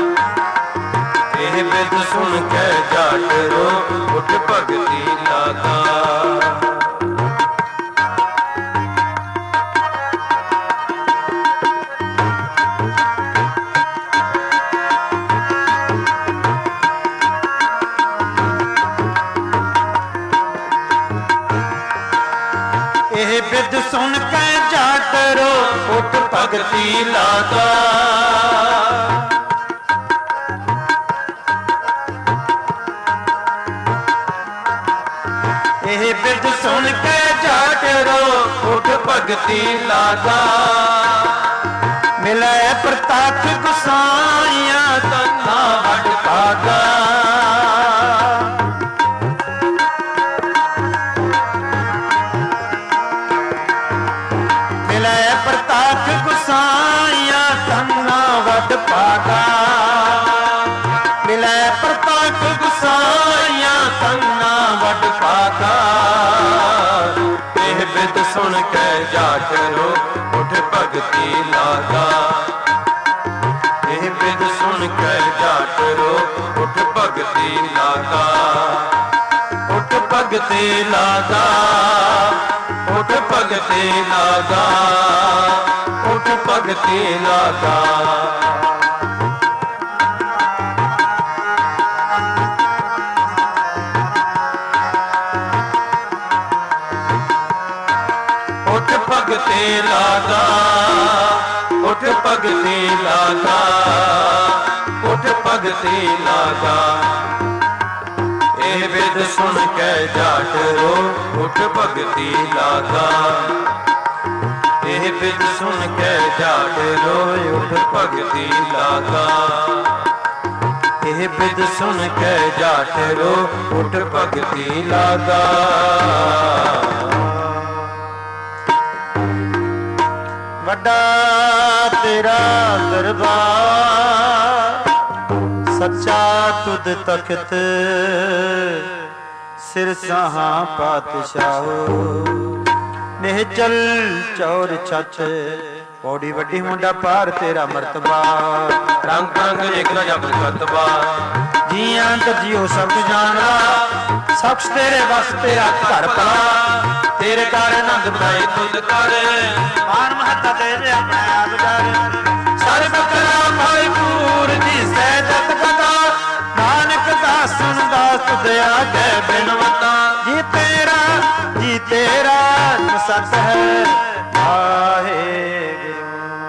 ਇਹ ਬਿਦ ਸੁਣ ਕੇ ਜਾਟਰੋ ਉਠ ਭਗਤੀ ਲਾਗਾ ਇਹ ਬਿਦ ਸੁਣ ਕੇ ਜਾਟਰੋ ਉਠ ਭਗਤੀ ਲਾਗਾ ਇਹ ਬਿਦ ਸੁਣ ਕੇ ਜਾਟਰੋ ਉਠ ਭਗਤੀ ਲਾਗਾ ਮਿਲੈ ਪ੍ਰਤੱਖ ਗੁਸਾਈਆਂ ਤੰਨਾ ਵਡ ਭਾਗਾ ਮਿਲੈ ਪ੍ਰਤੱਖ ਗੁਸਾਈਆਂ ਤੰਨਾ ਵਡ ਭਾਗਾ ਮਿਲੈ ਪ੍ਰਤੱਖ ਗੁਸਾਈਆਂ ਤੰਨਾ ਵਡ ਭਾਗਾ ਇਹ ਬਿਦ ਸੁਣ ਕੇ ਜਾਟਰੋ ਉਠ ਭਗਤੀ ਲਾਗਾ ਇਹ ਬਿਦ ਸੁਣ ਕੇ ਜਾਟਰੋ ਉਠ ਭਗਤੀ ਲਾਗਾ ਉਠ ਭਗਤੀ ਲਾਗਾ ਉਠ ਭਗਤੀ ਲਾਗਾ ਉਠ ਭਗਤੀ ਲਾਗਾ ਉਠ ਭਗਤੀ ਲਾਗਾ ਉਠ ਭਗਤੀ ਲਾਗਾ ਉਠ ਭਗਤੀ ਲਾਗਾ ਇਹ ਬਿਦ ਸੁਣ ਕੇ ਜਾਟਰੋ ਉਠ ਭਗਤੀ ਲਾਗਾ ਇਹ ਬਿਦ ਸੁਣ ਕੇ ਜਾਟਰੋ ਉਠ ਭਗਤੀ ਲਾਗਾ ਇਹ ਬਿਦ ਸੁਣ ਕੇ ਜਾਟਰੋ ਉਠ ਭਗਤੀ ਲਾਗਾ ਵੱਡਾ ਤੇਰਾ ਦਰਬਾਰ, ਸੱਚਾ ਤੁਧ ਤਖਤ, ਸਿਰ ਸਾਹਾਂ ਪਾਤਸ਼ਾਹੋ। ਨਿਹਚਲ ਚੌਰ ਛੱਤ, ਪੌੜੀ ਵੱਡੀ ਮੁੰਡਾ ਪਾਰ ਤੇਰਾ ਮਰਤਬਾ। ਰੰਗ ਰੰਗ ਇੱਕ ਨਾ ਜਪ ਕਰਤਬਾ, ਜੀਆਂ ਅੰਤਰ ਜੀਓ ਸਭ ਜਾਣਾ, ਸਖਸ਼ ਤੇਰੇ ਵਸ ਤੇਰਾ ਘਰ ਭਲਾ। ਤੇਰੇ ਘਰ ਆਨੰਦ ਬਣਾਏ ਤੁਧ ਕਰ, ਮਾਨ ਮਹੱਤਾ ਤੇਰੇ ਆਪਣੇ ਆਪ ਜਰ। ਸਰਬ ਕਲਾ ਭਰਪੂਰ ਜੀ ਸਹਿਜਤ ਕਥਾ, ਨਾਨਕ ਦਾ ਸੁਣਦਾ ਤੁਧ ਆਗੇ ਬਿਨਵਤਾ। ਜੀ ਤੇਰਾ ਜੀ ਤੇਰਾ ਸਤ ਹੈ ਵਾਹਿਗੁਰੂ।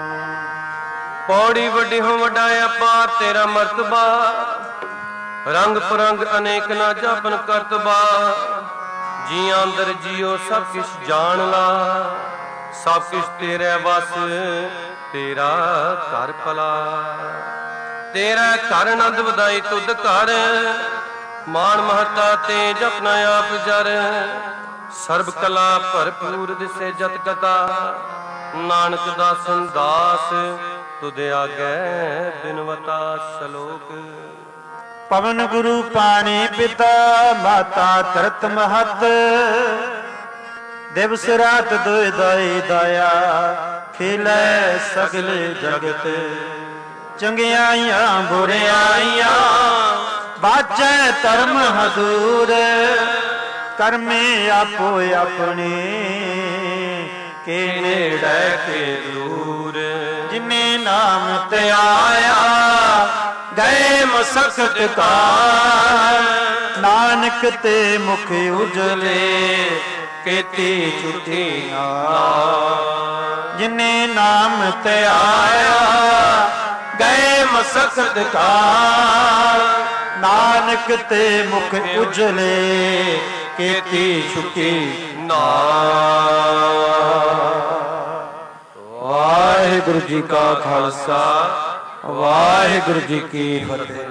ਪੌੜੀ ਵੱਡੀ ਹੋ ਵੱਡਾ ਅਪਾਰ ਤੇਰਾ ਮਰਤਬਾ, ਰੰਗ ਪਰੰਗ ਅਨੇਕ ਨਾ ਜਪਨ ਕਰਤਬਾ। ਜੀਆਂ ਅੰਦਰ ਜੀਓ ਸਭ ਕਿਛ ਜਾਣ ਲਾ, ਸਭ ਕਿਛ ਤੇਰੇ ਵਸ ਤੇਰਾ ਘਰ ਭਲਾ। ਤੇਰਾ ਘਰ ਆਨੰਦ ਵਧਾਈ ਤੁਧ ਘਰ, ਮਾਨ ਮਹੱਤਾ ਤੇ ਜਪਨਾ ਆਪ ਜਰ। ਸਰਬ ਕਲਾ ਭਰਪੂਰ ਦਿਸੇ ਜਤ ਕਥਾ, ਨਾਨਕ ਦਾਸਨ ਦਾਸ ਤੁਧ ਆਗੇ ਬਿਨਵਤਾ। ਸ਼ਲੋਕ। ਪਵਨ ਗੁਰੂ ਪਾਣੀ ਪਿਤਾ, ਮਾਤਾ ਧਰਤ ਮਹਤ। ਦਿਵਸ ਰਾਤ ਦੁਇ ਦਾਈ ਦਾਇਆ, ਖੇਲੇ ਸਗਲ ਜਗਤ। ਚੰਗਿਆਈਆਂ ਬੁਰਿਆਈਆਂ, ਬਾਝੈ ਧਰਮ ਹਦੂਰ। ਕਰਮੇ ਆਪੋ ਆਪਣੇ, ਕੇ ਨੇੜੇ ਕੇ ਦੂਰ। ਜਿਨੇ ਨਾਮ ਤੇ ਆਇਆ, ਗਏ ਮਸਕਤ ਕਾਰ। ਨਾਨਕ ਤੇ ਮੁਖ ਉਜਲੇ, ਕੀਤੀ ਝੂਠੀ ਨਾਮ। ਜਿਨੇ ਨਾਮ ਤੇ ਆਇਆ, ਗਏ ਮਸਕਤ ਕਾਰ। ਨਾਨਕ ਤੇ ਮੁਖ ਉਜਲੇ, ਕੀਤੀ ਝੂਠੀ ਨਾਮ। ਵਾਹਿਗੁਰੂ ਜੀ ਕਾ ਖਾਲਸਾ, ਵਾਹਿਗੁਰੂ ਜੀ ਕੀ ਫਤਿਹ।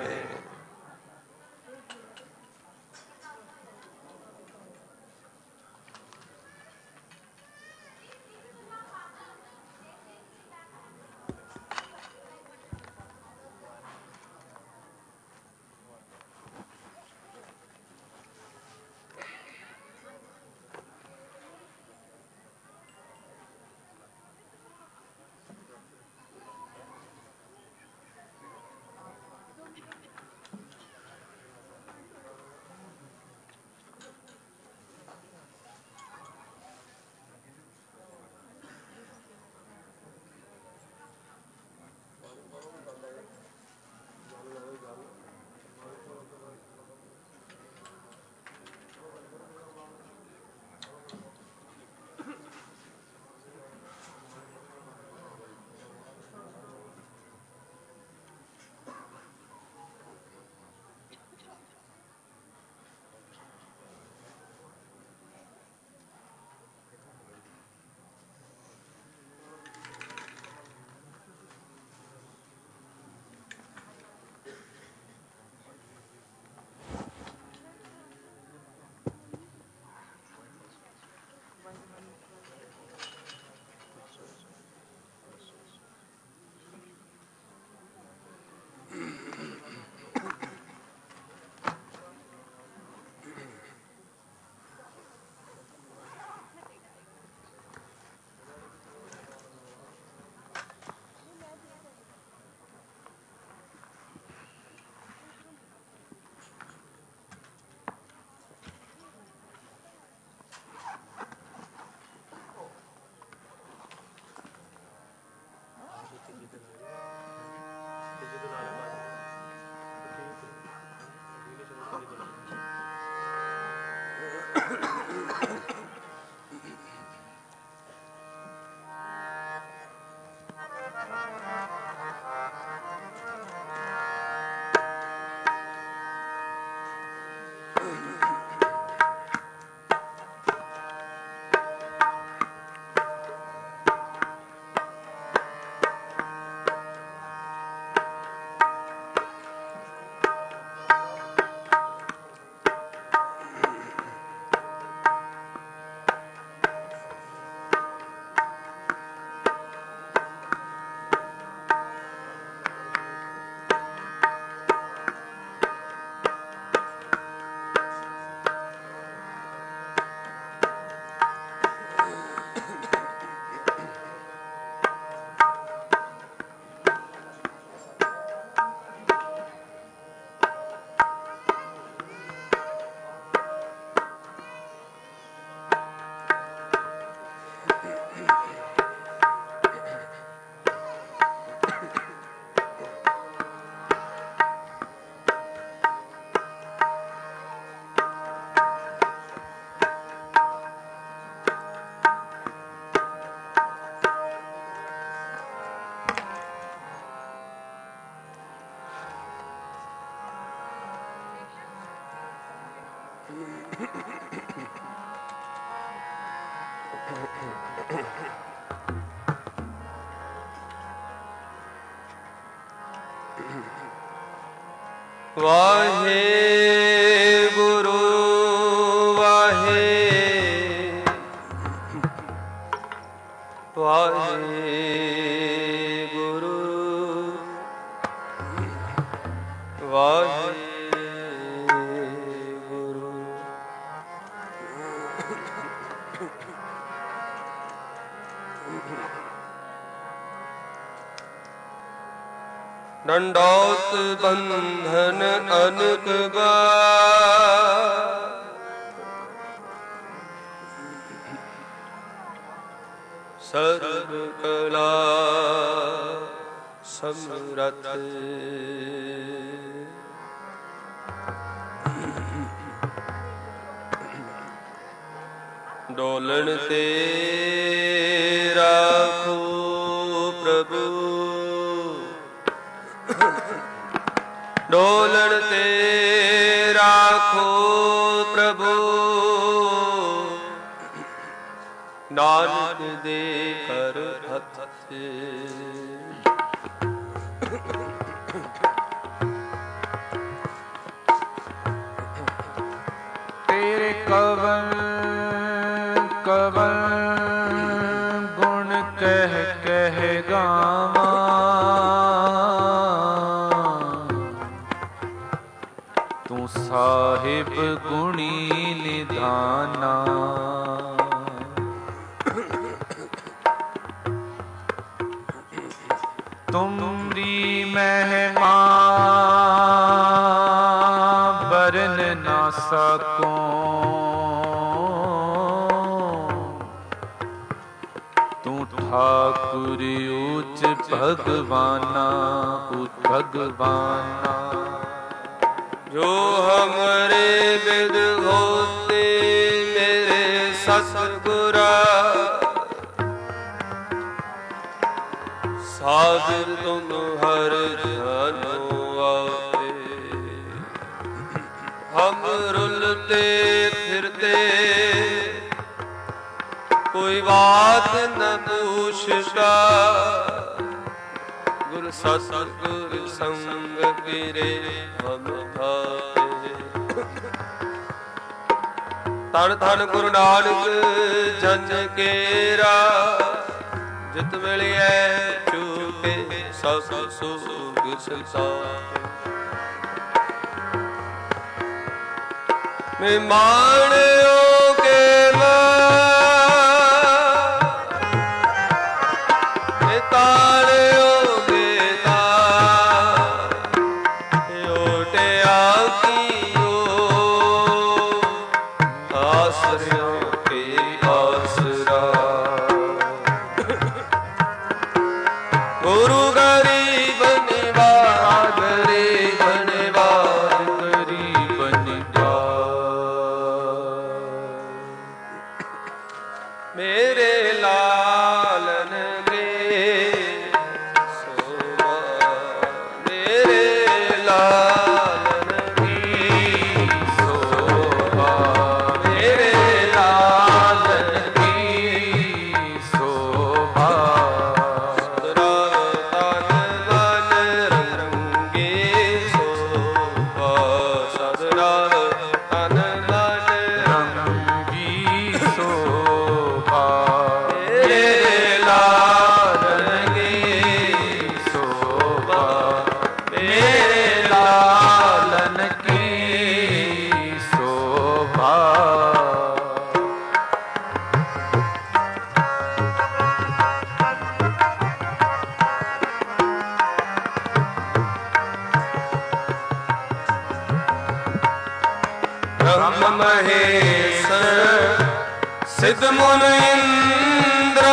ਵਾਹਿਗੁਰੂ ਵਾਹਿ ਵਾਹਿਗੁਰੂ ਵਾਹਿਗੁਰੂ। ਡੰਡੌਤ ਬੰਧਨ ਅਨਕ ਬਾਰ, ਸਰਬ ਕਲਾ ਸਮਰਥ। ਡੋਲਣ ਤੇ ਰਾਖੋ ਪ੍ਰਭੂ, ਡੋਲਣ ਤੇ ਰਾਖੋ ਪ੍ਰਭੂ, ਨਾਨਕ ਦੇ ਕਰ ਹੱਥ। ਤੇਰੇ ਕਵਨ ਕਵਨ ਗੁਣ ਕਹਿ ਕਹਿ ਗਾਵਾਂ, ਤੂੰ ਸਾਹਿਬ ਗੁਣੀ ਨਿਧਾਨਾ। ਤੁਮਰੀ ਮਹਿਮਾ ਬਰਨ ਨਾ ਸਕੋ, ਤੂੰ ਠਾਕੁਰ ਉੱਚ ਭਗਵਾਨਾ ਭਗਵਾਨਾ। ਜੋ ਹਮਰੇ ਬਿਦ ਹੋਤੇ ਮੇਰੇ ਸਤਿਗੁਰਾ, ਸਾਗਰ ਤੁਮ ਹਰ ਜਾਨੋ ਆਪੇ। ਹਮ ਰੁਲਤੇ ਫਿਰਤੇ ਕੋਈ ਬਾਤ ਨ ਪੁੱਛਦਾ, ਗੁਰ ਸਤਿਗੁਰ ਸੰਗ ਫਿਰੇ ਹਮ ਭਾਏ। ਧੰਨ ਧੰਨ ਗੁਰੂ ਨਾਨਕ ਜਨ ਕੇਰਾ, ਜਿਤ ਮਿਲਿਐ ਚੂਕੇ ਸਭ ਸੁਖ ਸੰਸਾਰ। ਮੈਂ ਮਾਣਿਓ ਕੇਵਾ ਤਾਲਿਓ ਬੇਤਾ, ਓਟਿਆ ਕੀਓ ਆਸਰਿਓ ਕੇ ਆਸਰਾ। ਗੁਰੂ ਗਰੀਬ ਨਿਵਾਜ, ਗਰੀਬ ਨਿਵਾਜ, ਗਰੀਬ ਨਿਵਾਜ। ਮੇਰੇ ਲਾਲਨ ब्रह्म महेश सिद्ध मुन इंद्र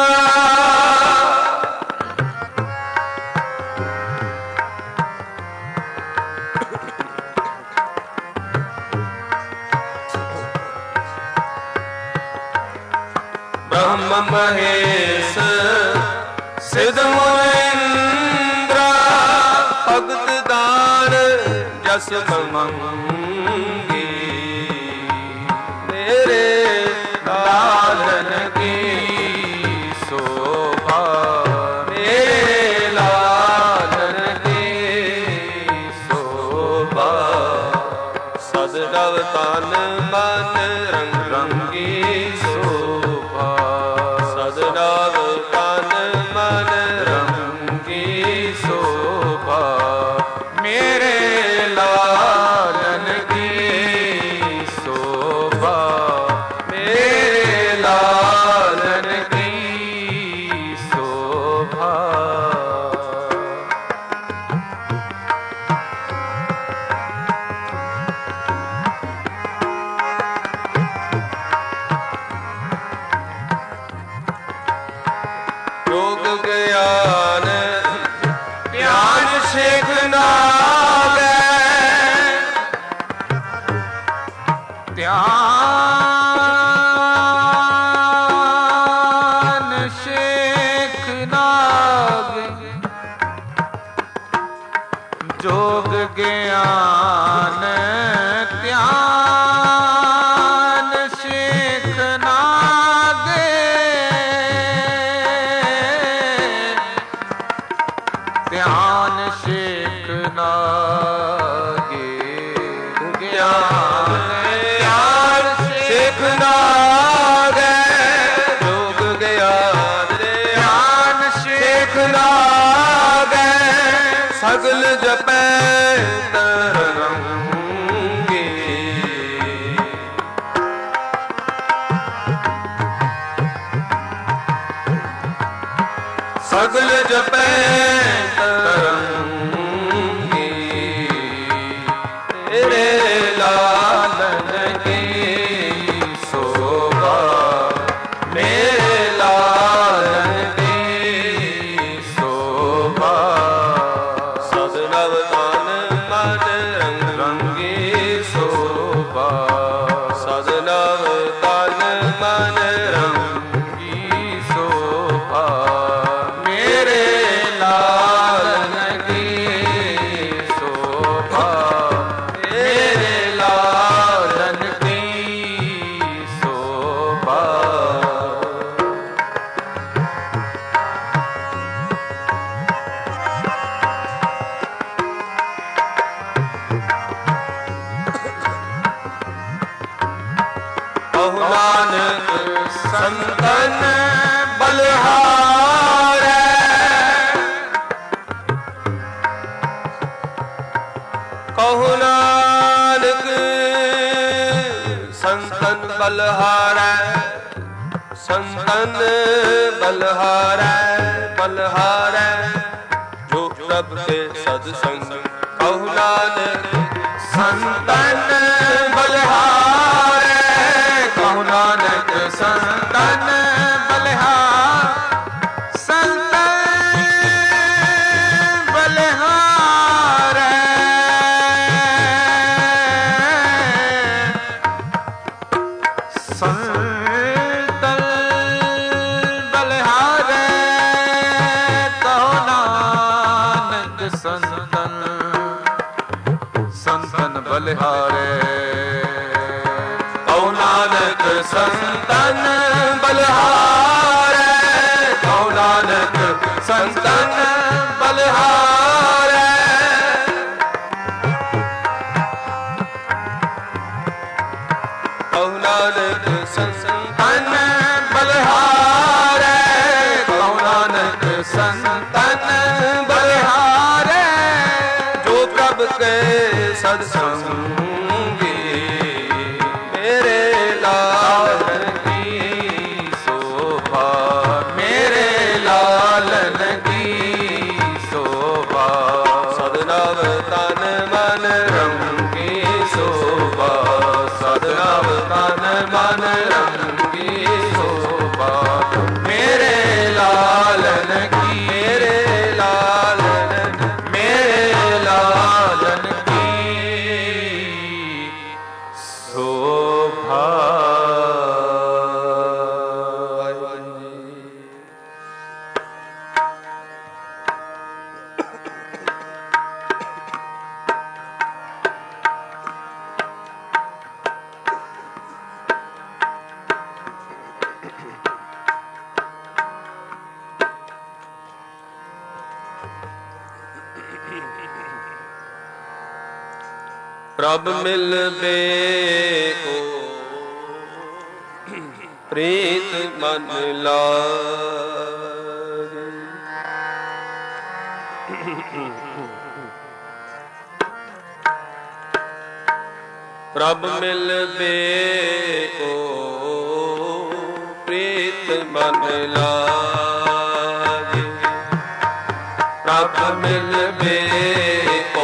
ब्रह्म महेश सिद्ध मुन इंद्र भगत दान जस मंगी लालन की शोभा, मेरे लालन की शोभा। सदनव तन मन रंग रंगी शोभा, सदनव तन मन रंगी शोभा, मेरे लालन की शोभा, मेरे लालन की शोभा। योग ज्ञान ज्ञान सीखना ध्यान सीखना, जोग ज्ञान ध्यान सीखना गे, ध्यान सीखना गे, ज्ञान सीखना गे, योग ज्ञान ज्ञान सीखना गे, सगल जपै तरंगे, सगल जपै तरंगे, तेरे लालन की शोभा, मेरे लालन की शोभा। सदनव तन मन रंग रंगी शोभा, सदनव तन मन रंगी शोभा, मेरे लालन की शोभा, मेरे लालन की शोभा। कहु नानक संतन बलिहारै, कहु नानक संतन बलिहारै, संतन बलिहारै, बलिहारै जो प्रभ के सत्संग। कहु नानक संतन बलिहारै, कहु नानक संतन बलिहार, संतन बलिहारै, संतन बलिहारै, कहु नानक संतन संतन बलिहारै, कहु नानक संतन बलिहारै, कहु नानक संतन बलिहारै, कहु नानक संतन बलिहारै, कहु नानक संतन बलिहारै जो प्रभ के सत्संगी, मेरे लालन की शोभा, मेरे लालन की शोभा। सदनव तन मन रंगी शोभा, सदनव तन मन रंगी शोभा, मेरे लालन की, मेरे लालन, मेरे लालन की शोभा। प्रभ मिलबे को प्रीत मन लागे। प्रभ मिलबे को प्रीत मन लागे। प्रभ मिलबे को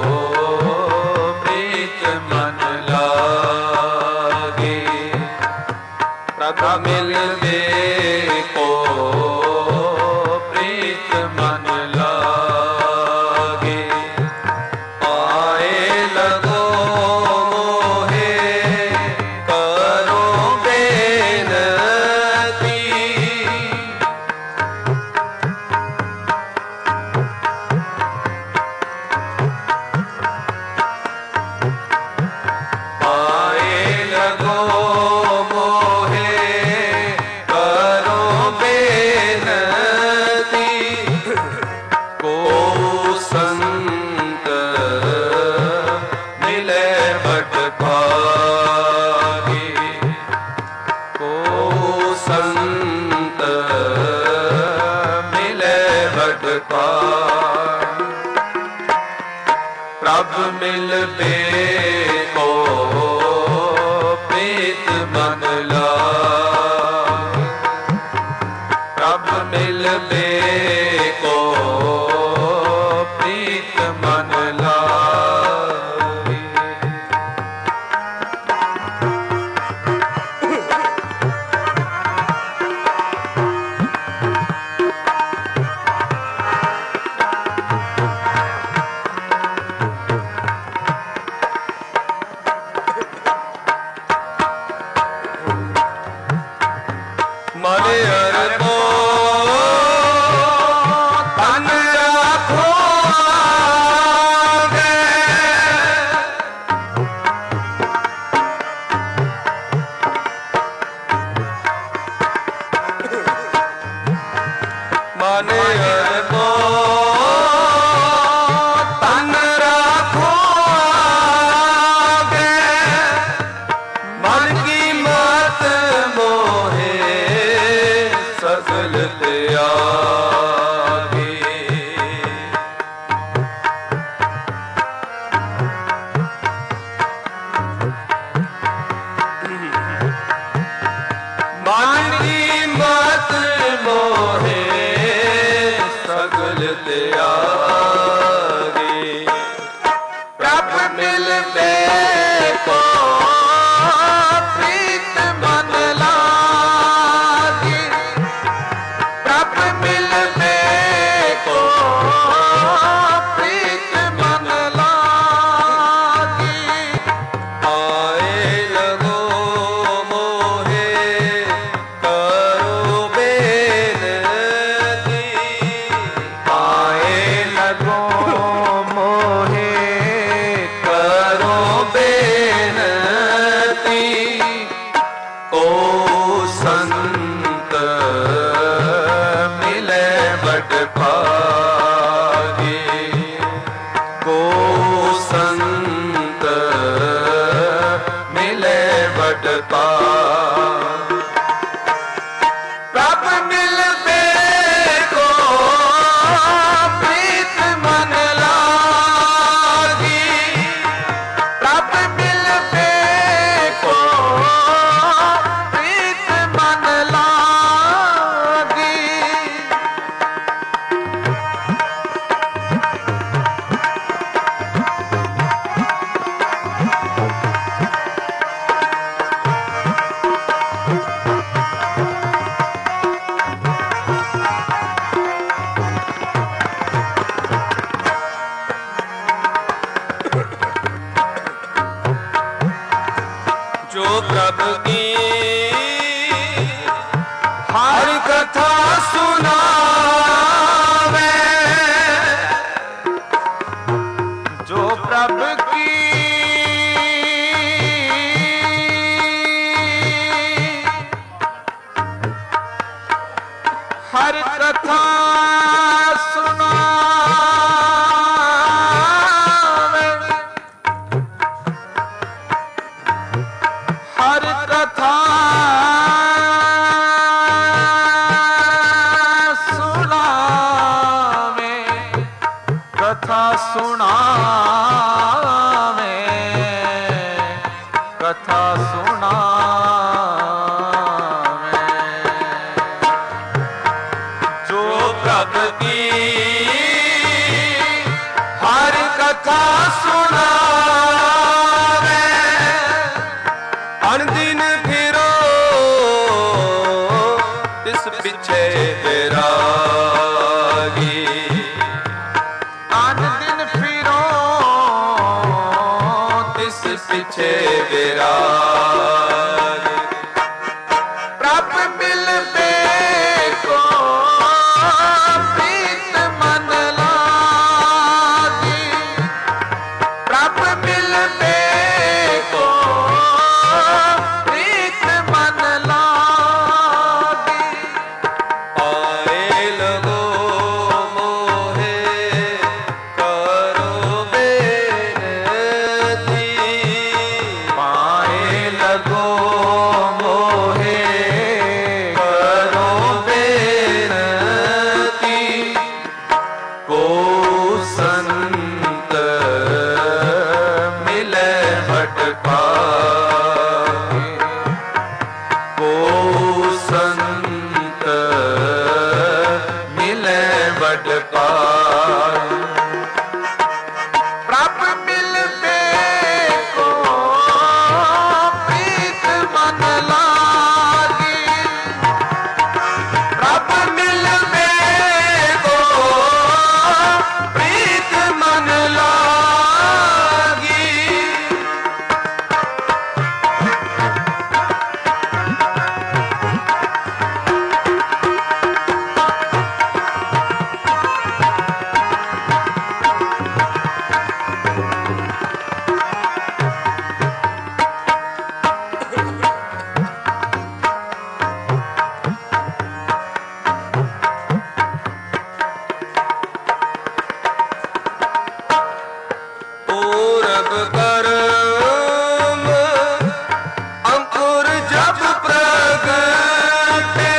प्रीत मन लागे। प्रभ मिलबे को प्रीत मन लागे। आए लगो मोहे करो बेनती। आए लगो मोहे करो बेनती। को संत मिले बट भागे। को संत मिले बट भागे। प्रभ मिलबे को प्रीत मन लागे। प्रभ मिलबे को प्रीत मन लागे। मन अरबो तन राखो आगे। मन अरबो तन राखो आगे। मन की मत मोहे सगल त्यागे। मन की मत मोहे सगल त्यागे। प्रभ मिलबे को प्रीत मन लागे। प्रभ मिलबे को प्रीत मन लागे। आए लगो मोहे करो बेनती। आए लगो मोहे करो बेनती। को संत मिले बट भागे। को संत मिले बट भागे। प्रभ मिलबे को प्रीत मन लागी। प्रभ मिलबे को प्रीत मन लागी। जो प्रभु की हर कथा सुनावे। जो प्रभु की हर कथा सुनावे। कथा सुनावे। जो प्रभ की हर कथा सुनावे, अनदिन फिरो तिस पीछे बैरागी। अनदिन फिरो तिस पीछे बैरागी। प्रभ मिलबे को प्रीत मन लागी। प्रभ मिलबे को प्रीत मन लागी। आए लगो मोहे करो बेनती। पाए लगो मोहे करो बेनती। को संत मिले भटकाए। को संत मिले भटकाए। प्रभ मिलबे को प्रीत मन लागी। प्रभ मिलबे को प्रीत मन लागी। पूरब कर्म अंकुर जब प्रगटे।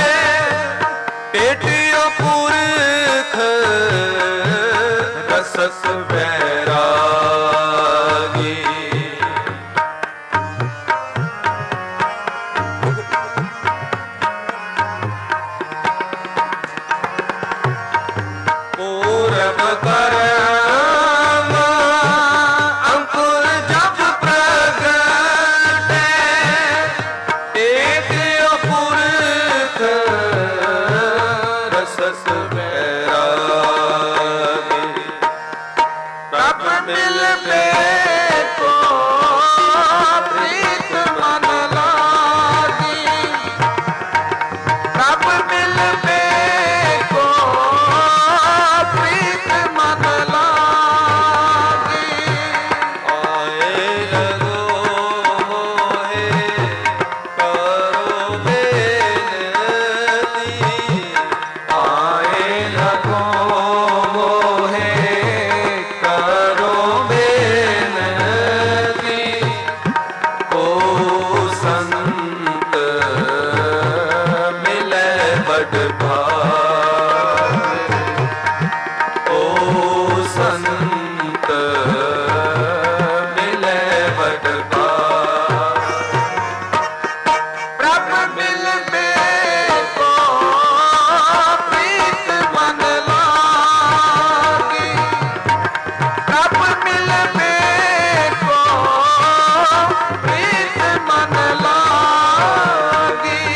पेटियो पुरख रसस बैरागी। पूरब कर्म अंकुर जब प्रगटे। पेटियो पुरख रसस बैरागी। प्रभ मिलबे को प्रीत मन लागी। प्रभ मिलबे को प्रीत मन लागी। आए लगो मोहे करो बेनती। आए लगो मोहे करो बेनती। को संत मिले भटकाए। ओ संत मिले भटकाए। प्रभ मिलबे को प्रीत मन लागी। प्रभ मिलबे को प्रीत मन लागी।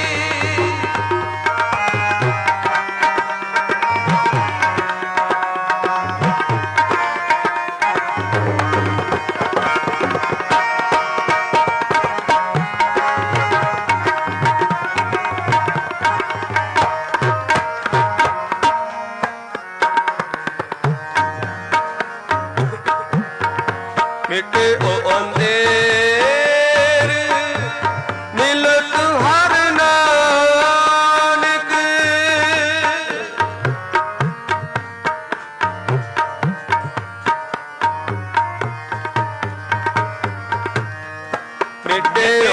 मिटे ओ अंधेर मिलत हर नानक। मिटे ओ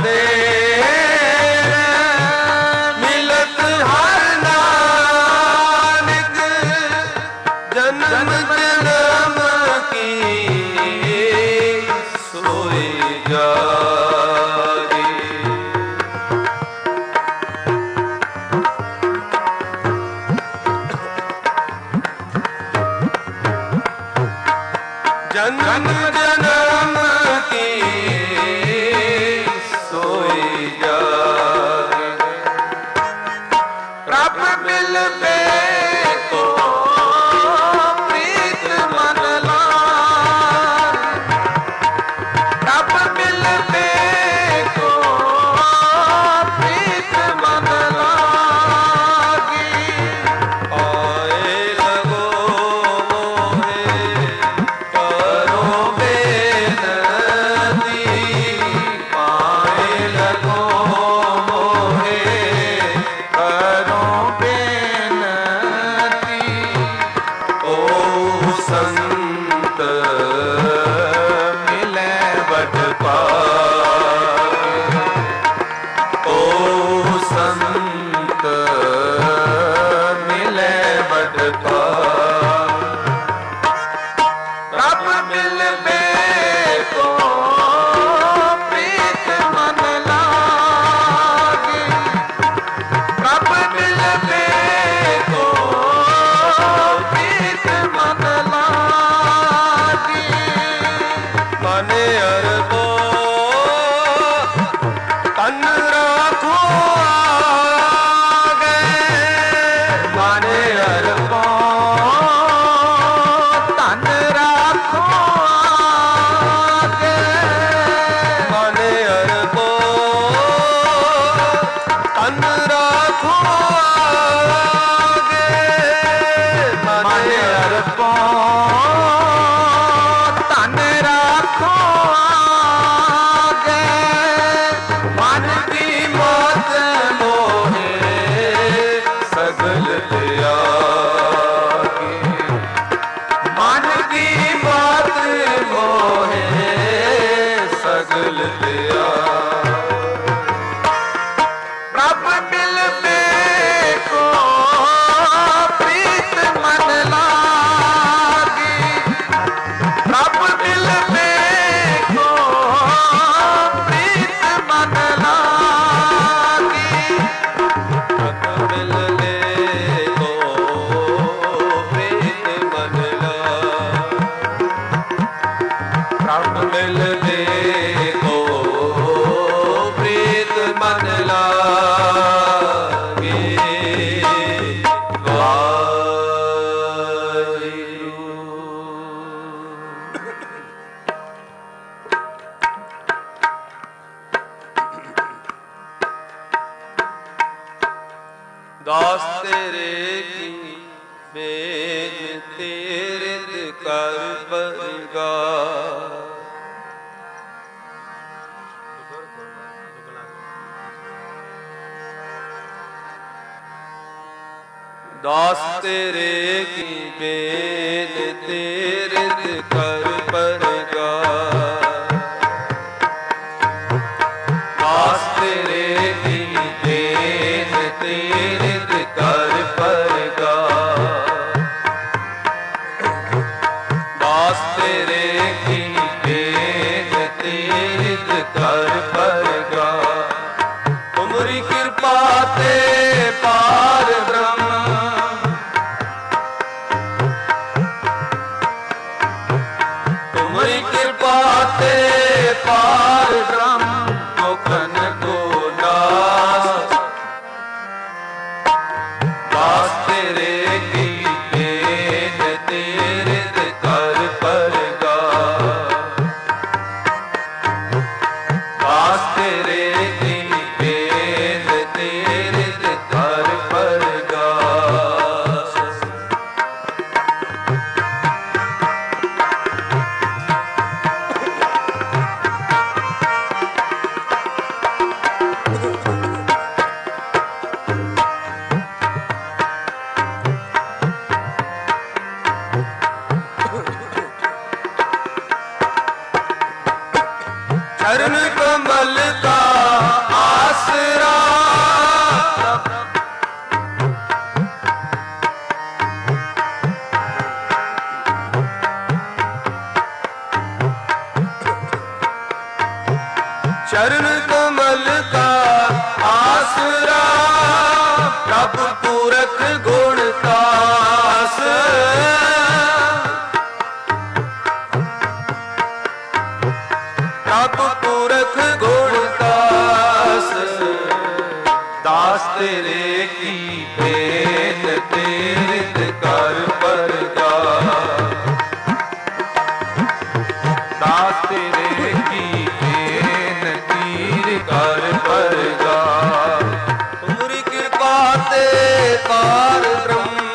अंधेर मिलत हर नानक। जन्म जन्म जन्म जन्म की सोई जागे। प्रभ मिलबे को प्रीत मन लागे। प्रभ मिलबे को प्रीत मन लागे। आए लगो मोहे करो बेनती। पाए लगो मोहे करो बेनती। ओ संत मिले बड़ पाए। ओ संत मिले बड़ पाए। प्रभ मिलबे को प्रीत मन लागे। प्रभ मिलबे को प्रीत मन लागे। मन अरबो तन राखो आगे। मन अरबो तन राखो आगे। मन अरबो तन राखो आगे। मन अरबो तन राखो आगे। मन की मौत मोहे सगल त्यागी। मन की बात मोहे सगल त्यागी। प्रभ मिलबे को प्रीत मन लागी। प्रभ मिलबे को प्रीत मन लागी। प्रभ मिलबे को प्रीत मन लागी। प्रभ मिलबे को प्रीत मन लागे। दास तेरे की बेद तेरे कर परगा। दास तेरे की बेद तेरे कर परगा। दास तेरे की बेद तेरे कर परगा। दास तेरे की बेद तेरे कर परगा। तुमरी कृपा ते पार ब्रह्म। तुमरी कृपा ते पार ब्रह्म। दुखन को नाश। दास तेरे की बेद तेरे कर परगा। दास तेरे की बेद तेरे कर परगा। चरण कमल का आसरा। चरण कमल का आसरा। प्रभ पूरख गुण तास। प्रभ पुरख गुण दास, दास तेरे की बेन तीर्थ कर परगा, दास तेरे की बेन तीर्थ कर परगा। तुमरी कृपा ते पार ब्रह्म,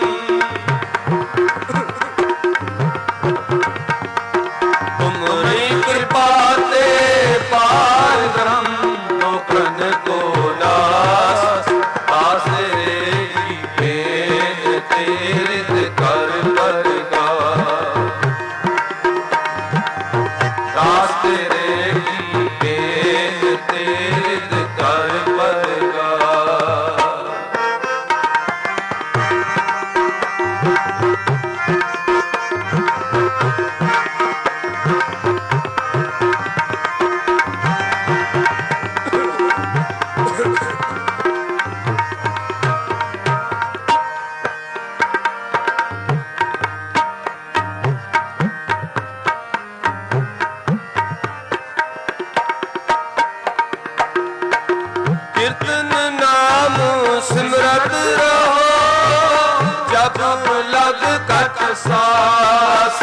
तुमरी कृपा ते पार ब्रह्म, लोकन को नास, दास तेरे की बेन तीर्थ कर परगा, दास तेरे की बेन तीर्थ कर परगा। कीर्तन नाम सिमरत रहो, जब लग कट सास,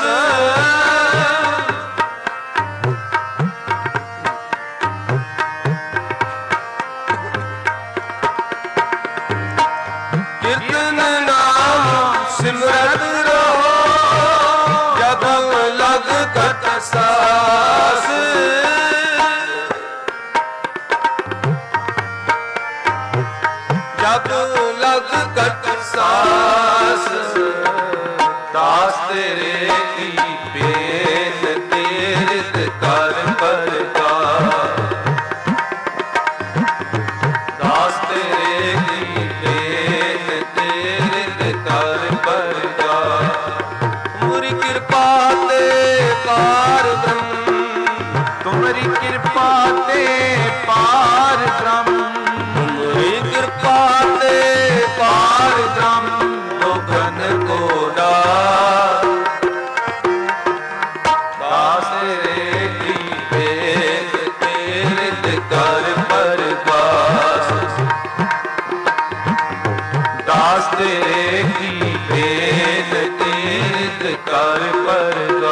कीर्तन नाम सिमरत रहो, जब लग कट सास, जब लग कट सास, दास तेरे की बेन तीर्थ कर परगा, दास तेरे की बेन तीर्थ कर परगा। तुमरी कृपा ते पार ब्रह्म, तुमरी कृपा ते पार ब्रह्म, तुमरी कृपा ते पार ब्रह्म, लोकन को नास, दास तेरे की बेन तीर्थ कर परगास, दास तेरे की बेन तीर्थ कर परगा।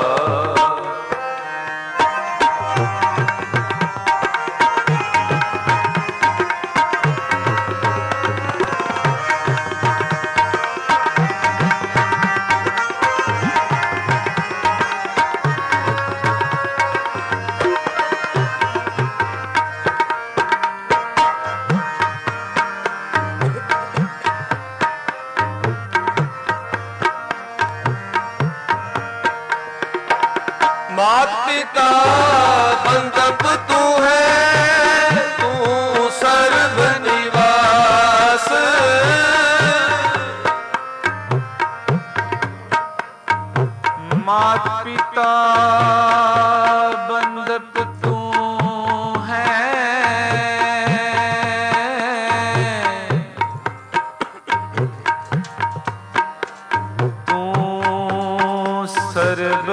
मात पिता बंधप तू है, तू सर्व निवास, मात पिता बंधप तू है, तू सर्व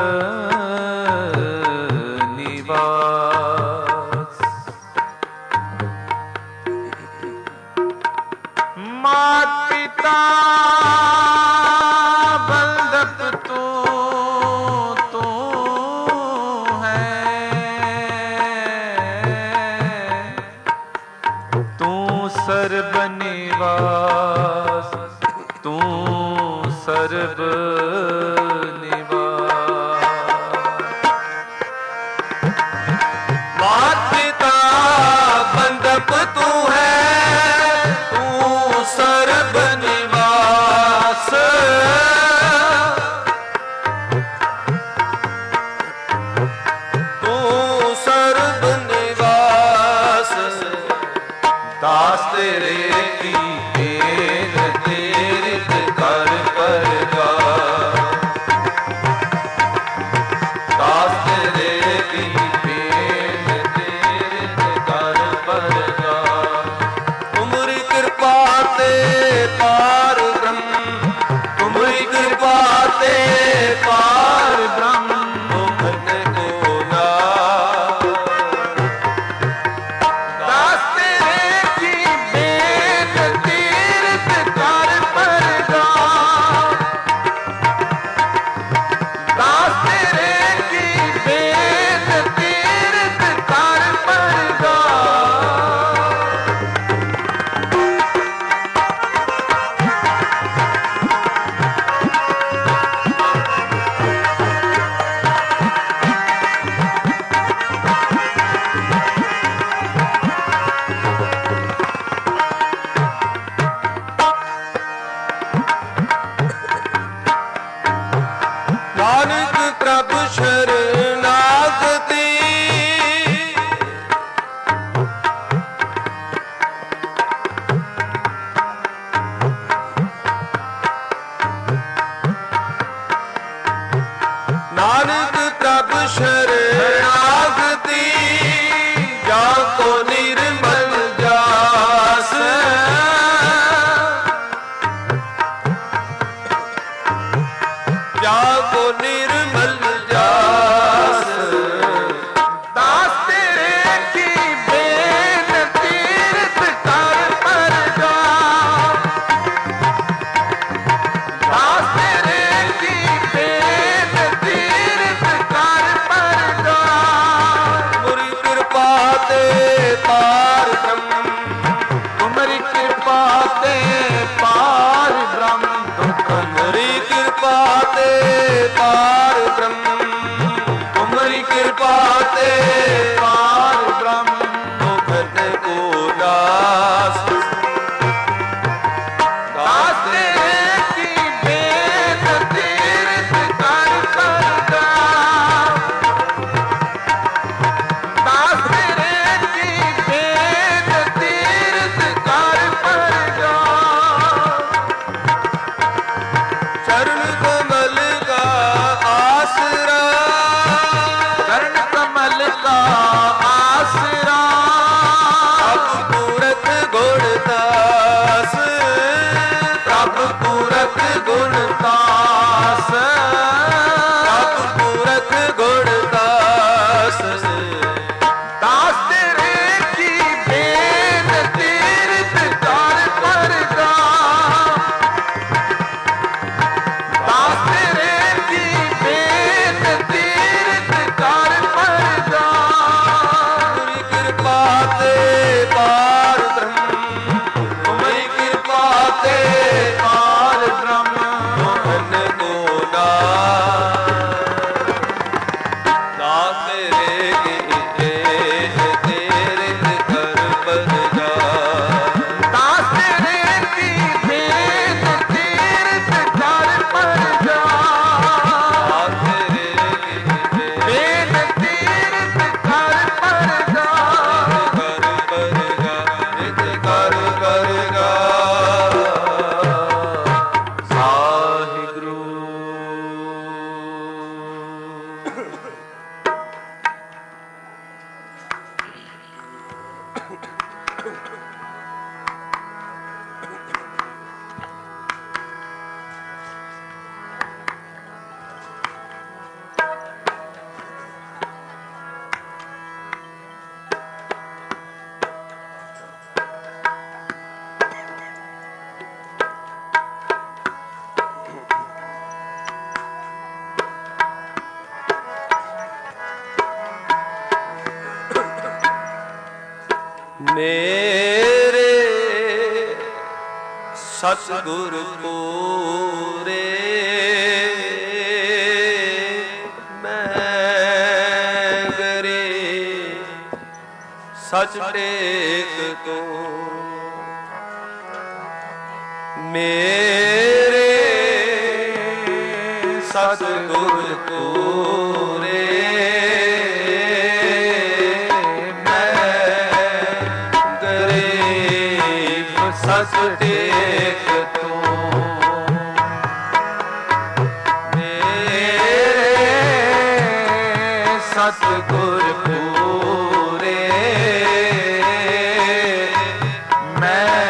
मात पिता बंधप तू, तू है, तू सर्व निवास, तू सर्व निवास। मात पिता बंधप तू है, सर्व निवास, तू सर्व निवास, दास तेरे की बेन तीर्थ कर परगा, दास तेरे की बेन तीर्थ कर परगा। तुमरी कृपा ते पार ब्रह्म, तुमरी कृपा ते पार ब्रह्म, लोकन को नास, ਸ਼ਰਨਾਗਤੀ ਨਾਨਕ ਪ੍ਰਭ ਸ਼ਰਨਾਗਤੀ ਜਾ ਕੋ ਨਿਰਮਲ ਜਾਸ ਜਾ ਕੋ ਨਿਰਮਲ ਜਾਸ ਦਾਸ ਤੇਰੇ ਕੀ ਬੇਨਤੀ ਤੀਰਥ ਕਰ ਪਰਗਾ ਦਾਸ ਤੇਰੇ ਕੀ ਬੇਨਤੀ ਤੀਰਥ ਕਰ ਪਰਗਾ ਮੁਰੀ ਕਿਰਪਾ ਤੇ ਪਾਰ ਬ੍ਰਹਮ ਤੁਮਰੀ ਕਿਰਪਾ ਤੇ ਪਾਰ ਬ੍ਰਹਮ ਤੁਮਰੀ ਕਿਰਪਾ ਤੇ ਪਾਰ ਬ੍ਰਹਮ ਤੁਮਰੀ ਕਿਰਪਾ ਤੇ ਪਾਰ ਬ੍ਰਹਮ ਦੁਖਨ ਕੋ ਦਾਸ ਦਾਸ ਤੇਰੇ ਕੀ ਬੇਨਤੀ ਤੀਰਥ ਕਰ ਪਰਗਾ ਦਾਸ ਤੇਰੇ ਕੀ ਬੇਨਤੀ ਤੀਰਥ ਕਰ ਪਰਗਾ ਚਰਨ ਕਮਲ ਕਾ ਆਸਰਾ ਚਰਨ ਕਮਲ ਕਾ ਆਸਰਾ ਪ੍ਰਭ ਪੂਰਤ ਗੁਣਦਾਸ ਪ੍ਰਭ ਪੂਰਤ ਗੁਣਦਾਸ ਪ੍ਰਭ ਪੂਰਤ ਗੁਣਦਾਸ ਦਾਸ ਤੇਰੇ ਕੀ ਬੇਨਤੀ ਤੀਰਥ ਕਰ ਪਰਗਾ ਦਾਸ ਤੇਰੇ ਕੀ ਬੇਨਤੀ ਤੀਰਥ ਕਰ ਪਰਗਾ ਤੁਮਰੀ ਕਿਰਪਾ ਤੇ ਪਾਰ ਬ੍ਰਹਮ ਤੁਮਰੀ ਕਿਰਪਾ ਤੇ ਪਾਰ ਬ੍ਰਹਮ ਮੋਹਨ ਕੋ ਦਾਸ ਦਾਸ ਤੇਰੇ ਕੀ ਤੀਰਥ ਕਰ ਪਰਗਾ ਦਾਸ ਤੇਰੇ ਕੀ ਬੇਨਤੀ ਤੀਰਥ ਕਰ ਪਰਗਾ ਦਾਸ ਤੇਰੇ ਕੀ ਬੇਨਤੀ ਤੀਰਥ ਕਰ ਪਰਗਾ ਕਰ ਪਰਗਾ ਰਿਤ ਕਰ ਪਰਗਾ ਵਾਹਿਗੁਰੂ ਮੇਰੇ ਸਤਿਗੁਰ ਪੂਰੇ ਮੈਂ ਗਰੇ ਸਚ ਟੇਕ ਤੂੰ ਮੇਰੇ ਸਤਿਗੁਰ ਪੂਰੇ ਸਚ ਟੇਕ ਤੂੰ ਮੇਰੇ ਸਤਿਗੁਰ ਪੂਰੇ ਮੈਂ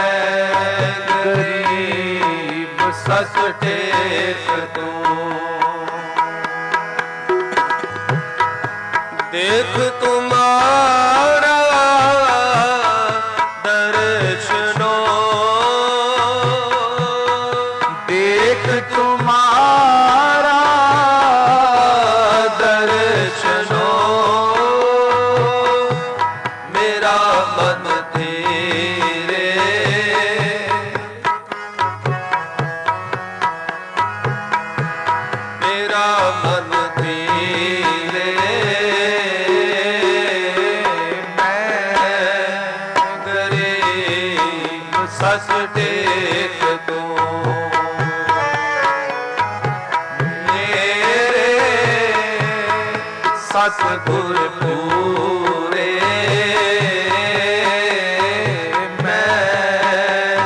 ਗਰੀਬ ਸਚ ਟੇਕ ਤੂੰ ਦੇਖ ਤੁਮਾਰਾ ਦਰਸ਼ਨੋ ਦੇਖ ਤੁਮਾਰਾ ਦਰਸ਼ਨੋ ਮੇਰਾ ਮਨ ਤੇਰੇ ਮੇਰਾ ਮਨ ਤੇਰੇ ਸਚ ਟੇਕ ਤੂੰ ਮੇਰੇ ਸਤਿਗੁਰ ਪੂਰੇ ਮੈਂ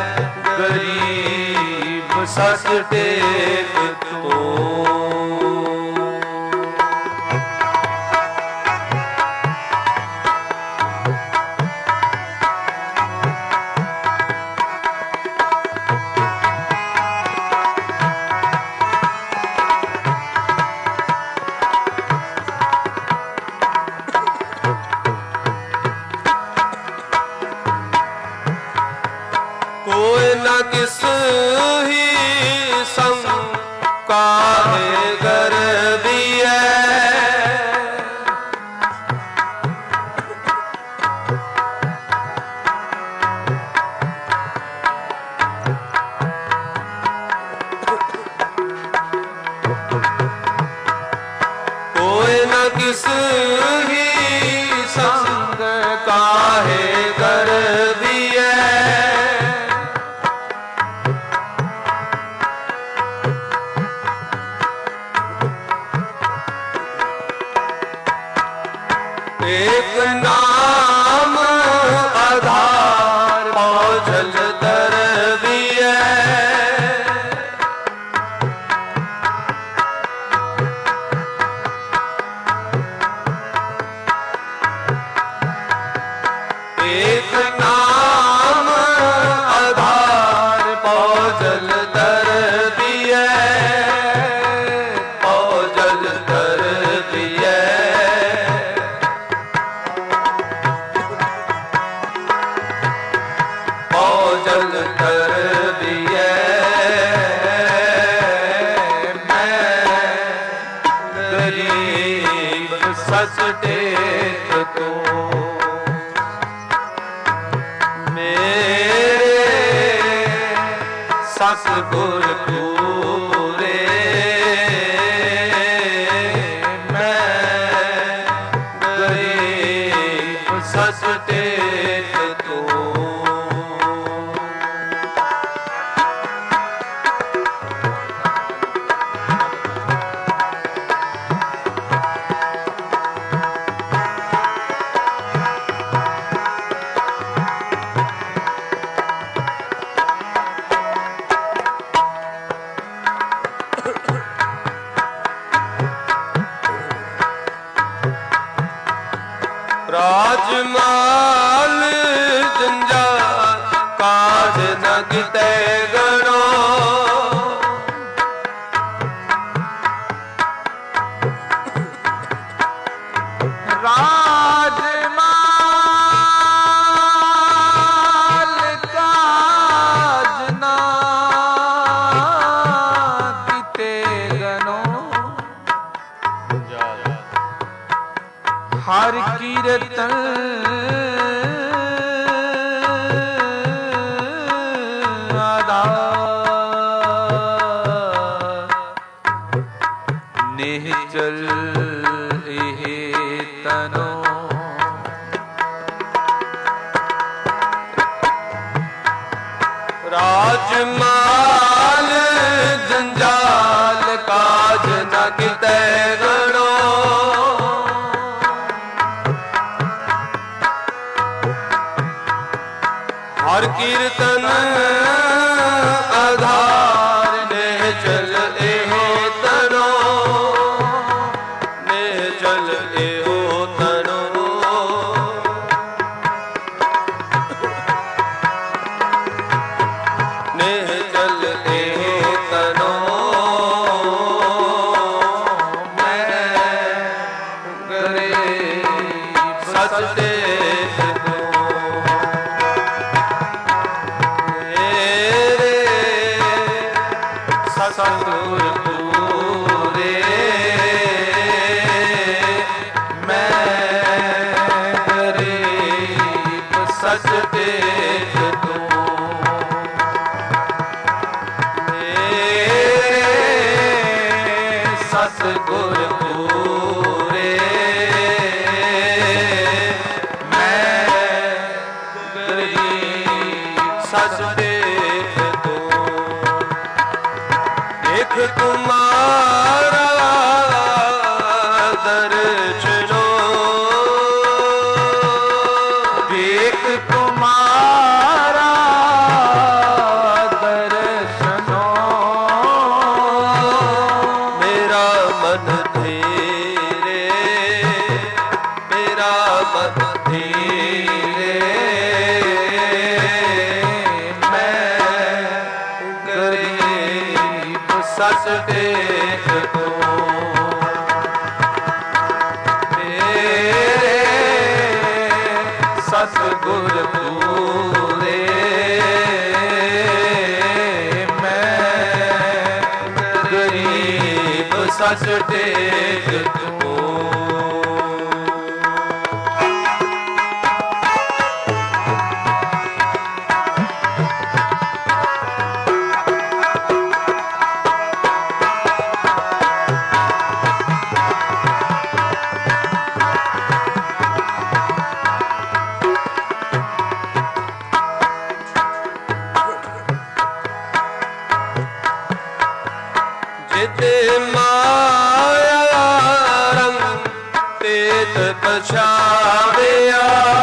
ਗਰੀਬ ਸਸ ਟੇਕ ਤੋ। कोई न किस ही संग काहे गर्बिए कोई न किस ही संग काहे गर्बिए एक नाम आधार पौजल दरबिए एक नाम आधार पौजल दरबिए पौजल दरबिए जल कर दिए मैं गरीब सस टेक तू मेरे सतगुर पूरे मैं गरीब सस टेक तू। राजमाल जंजाल काज न किते गणो राजमाल काज न किते गणो हर कीरतन आधार निश्चल एह तनो राजमाल जंजाल काज न किते गणो हर कीर्तन आधार ने चल एहो तनो ने चल एहो तनो ने चल एहो तनो मैं गरीब सस टेक तू सतगुर पूरे मैं गरीब सस टेक तू सतगुर पूरे मैं गरीब सस टेक तू। एक तुम्हारा दर्शन ਧੀਰੇ ਮੈਂ ਗਰੀਬ ਸੱਚ ਦੇਖ ਤੂੰ ਤੇਰੇ ਸਤਿਗੁਰ ਪੂਰੇ ਮੈਂ ਗਰੀਬ ਸੱਚ ਦੇਖ ਤੂੰ ਜਿਤੇ ਮਾਇਆ ਰੰਗ ਤੇਤ ਪਛਾਵਿਆ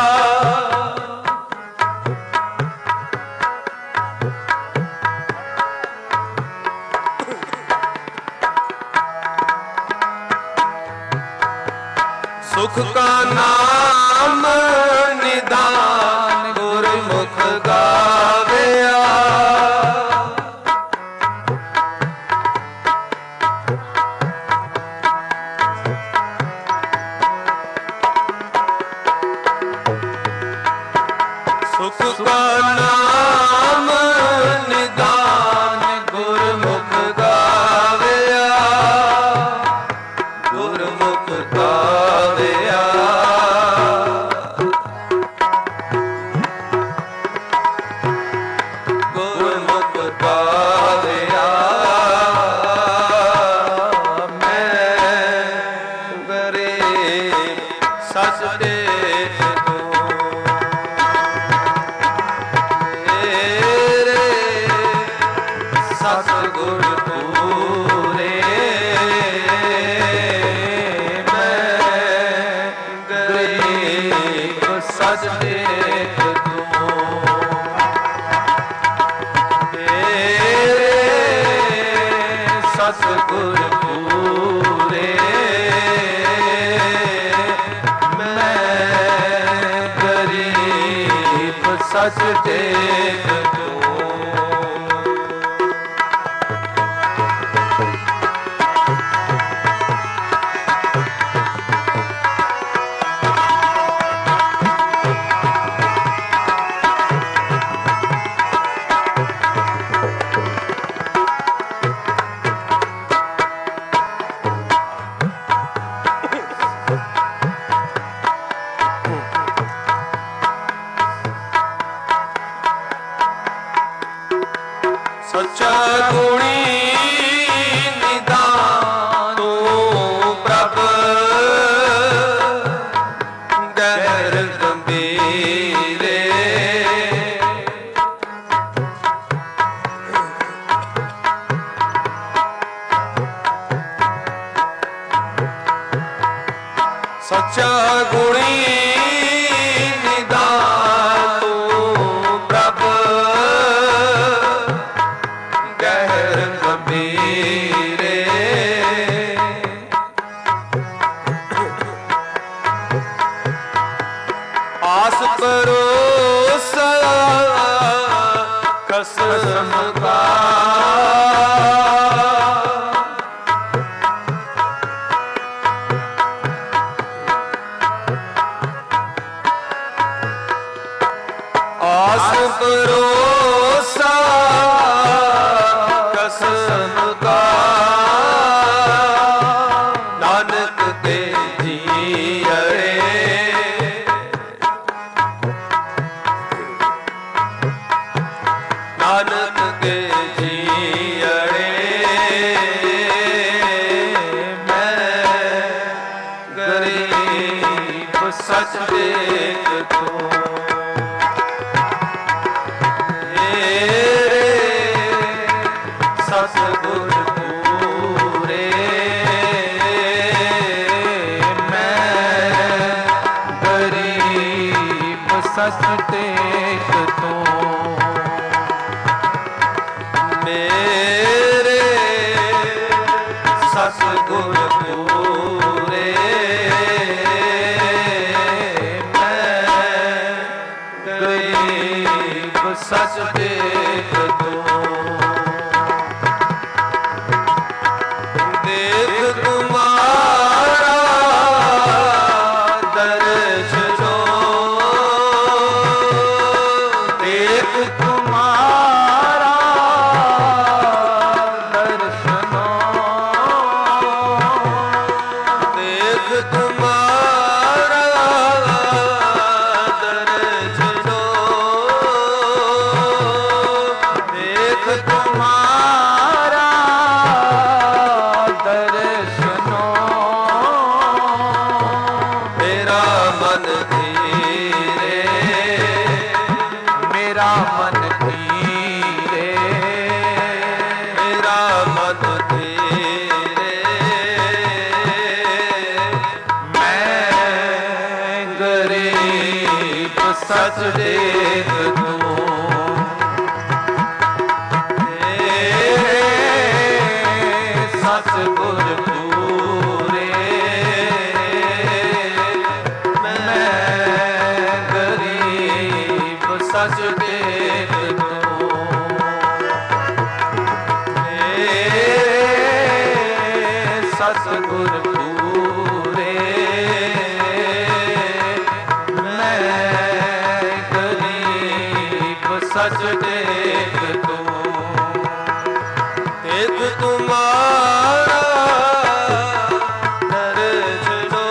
ਸੁਖ ਕਾ ਨਾਮ ਨਿਦਾਨ ਗੁਰਮੁਖ ਗਾਵਿਆ ਸੁਖ ਕਾ ਨਾਮ ਨਿਦਾਨ ਗੁਰਮੁਖ ਗਾਵਿਆ ਗੁਰਮੁਖ ਗਾਵਿਆ ਗੁਰਮੁਖ ਗਾਵਿਆ ਮੈਂ ਗਰੀਬ ਸੱਚ ਦੇਖ ਸਤਿਗੁਰ ਪੂਰੇ ਮੈਂ ਗਰੀਬ ਸੱਚ ਦੇਖ ਤੂੰ ਤੇਰੇ ਸਤਿਗੁਰ ਪੂਰੇ ਮੈਂ ਗਰੀਬ ਸੱਚ ਦੇਖ ਤੂੰ ਸੱਚਾ ਗੁਣੀ ਨਿਦਾਨ ਤੂੰ ਪ੍ਰਭ ਗਹਿਰ ਗੰਭੀਰੇ ਸੱਚਾ ਗੁਣੀ ਨਿਦਾਨ ਤੂੰ ਪ੍ਰਭ ਗਹਿਰ ਗੰਭੀਰੇ ਆਸ ਭਰੋਸਾ ਕਸਮ ਕਾ ਆਸ ਭਰੋਸਾ ਕਸਮ ਕਾ ਨਾਨਕ ਦੇ ਜੀਅਰੇ ਨਾਨਕ ਦੇ ਜੀਅਰੇ ਮੈਂ ਗਰੀਬ ਸੱਚ ਦੇਖ ਤੂੰ ਸਤਿਗੁਰ ਪੂਰੇ ਮੈਂ ਗਰੀਬ ਸੱਚ ਦੇਖ ਤੂੰ ਮੇਰੇ ਸਤਿਗੁਰ ਪੂਰੇ ਮਨ ਧੀਰੇ, ਮੇਰਾ ਮਨ ਧੀਰੇ, ਮੇਰਾ ਮਨ ਧੀਰੇ, ਮੈਂ ਗਰੀਬ ਸੱਚ ਦੇਖ ਤੂੰ, ਸਤਿਗੁਰ ਪੂਰੇ, ਮੈਂ ਗਰੀਬ ਸੱਚ ਦੇਖ ਤੂੰ, ਸਤਿਗੁਰ ਪੂਰੇ, ਮੈਂ ਗਰੀਬ ਸੱਚ ਦੇਖ ਤੂੰ, ਦੇਖ ਤੁਮਾਰਾ ਦਰਸ਼ਨੋ,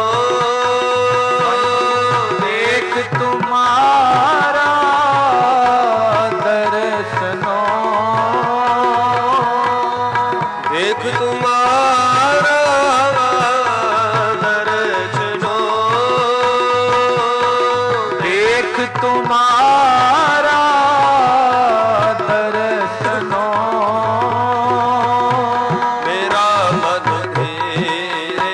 ਦੇਖ ਤੁਮਾਰਾ ਦਰਸ਼ਨੋ, ਦੇਖ ਤੁਮਾਰਾ ਦਰਸ਼ਨੋ, ਦੇਖ ਤੁਮਾਰਾ ਦਰਸ਼ਨੋ, ਮੇਰਾ ਮਨ ਧੀਰੇ,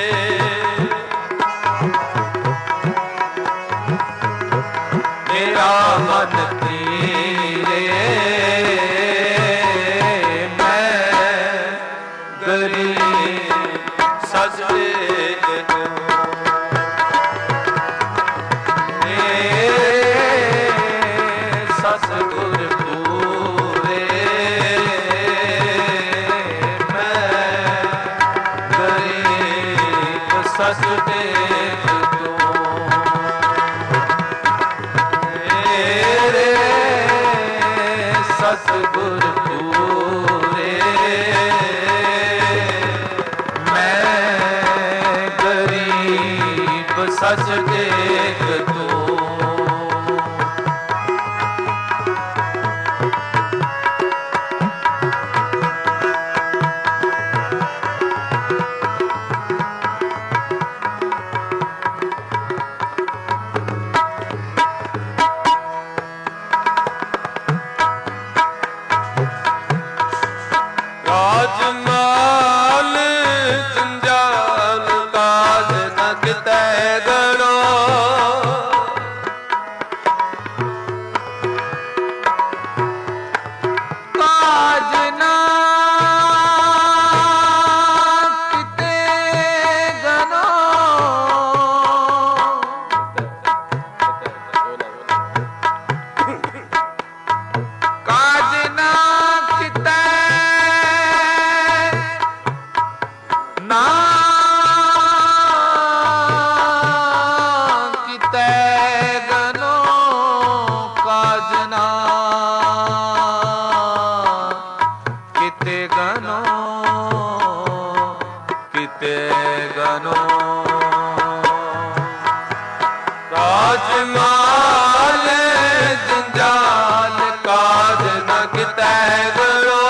ਮੇਰਾ ਮਨ ਧੀਰੇ, ਮੈਂ ਗਰੀਬ ਸੱਚ ਦੇਖ ਤੂੰ, ਸਤਿਗੁਰ ਪੂਰੇ, ਮੈਂ ਗਰੀਬ ਸੱਚ ਦੇਖ ਤੂੰ, ਮੇਰੇ ਸਤਿਗੁਰ ਪੂਰੇ, ਮੈਂ ਗਰੀਬ ਸੱਚ ਦੇਖ ਤੂੰ, ਰਾਜਮਾਲ ਜੰਜਾਲ ਕਾਜ ਨ ਕਿਤੈ ਗਣੋ, ਕਾਜ ਨਾ ਕਿਤੇ ਗਨੋ, ਕਾਜ ਨਾ ਕਿਤੇ ਨਾ ਕਿਤੇ ਗਨੋ, ਕਾਜ ਨਾ ਕਿਤੇ ਗਨੋ, ਕਿਤੇ ਗਨੋ, ਰਾਜਮਾਲ ਜੰਜਾਲ ਕਾਜ ਨ ਕਿਤੈ ਗਣੋ,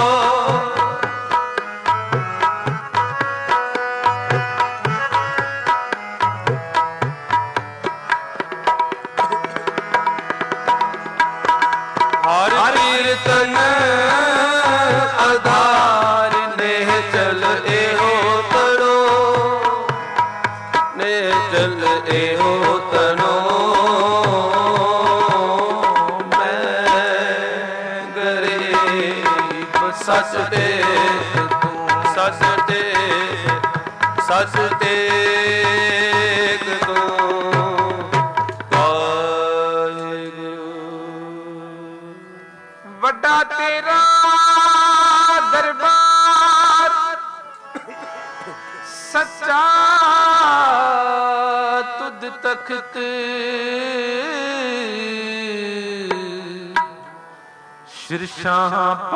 ਹਰ ਕੀਰਤਨ ਆਧਾਰ ਨੇਹ ਚਲ ਇਹੋ ਤਣੋ, ਨੇਹ ਚਲ ਇਹੋ ਤਣੋ, ਮੈਂ ਗਰੀਬ ਸੱਚ ਦੇਖ ਤੂੰ, ਸੱਚ ਤੇ ਸੱਚ ਦੇਖ ਤੂੰ, ਵੱਡਾ ਤੇਰਾ ਦਰਬਾਰ ਸੱਚਾ ਤੁਧ ਤਖਤ, ਸ਼ਿਰਸ਼ਾਹ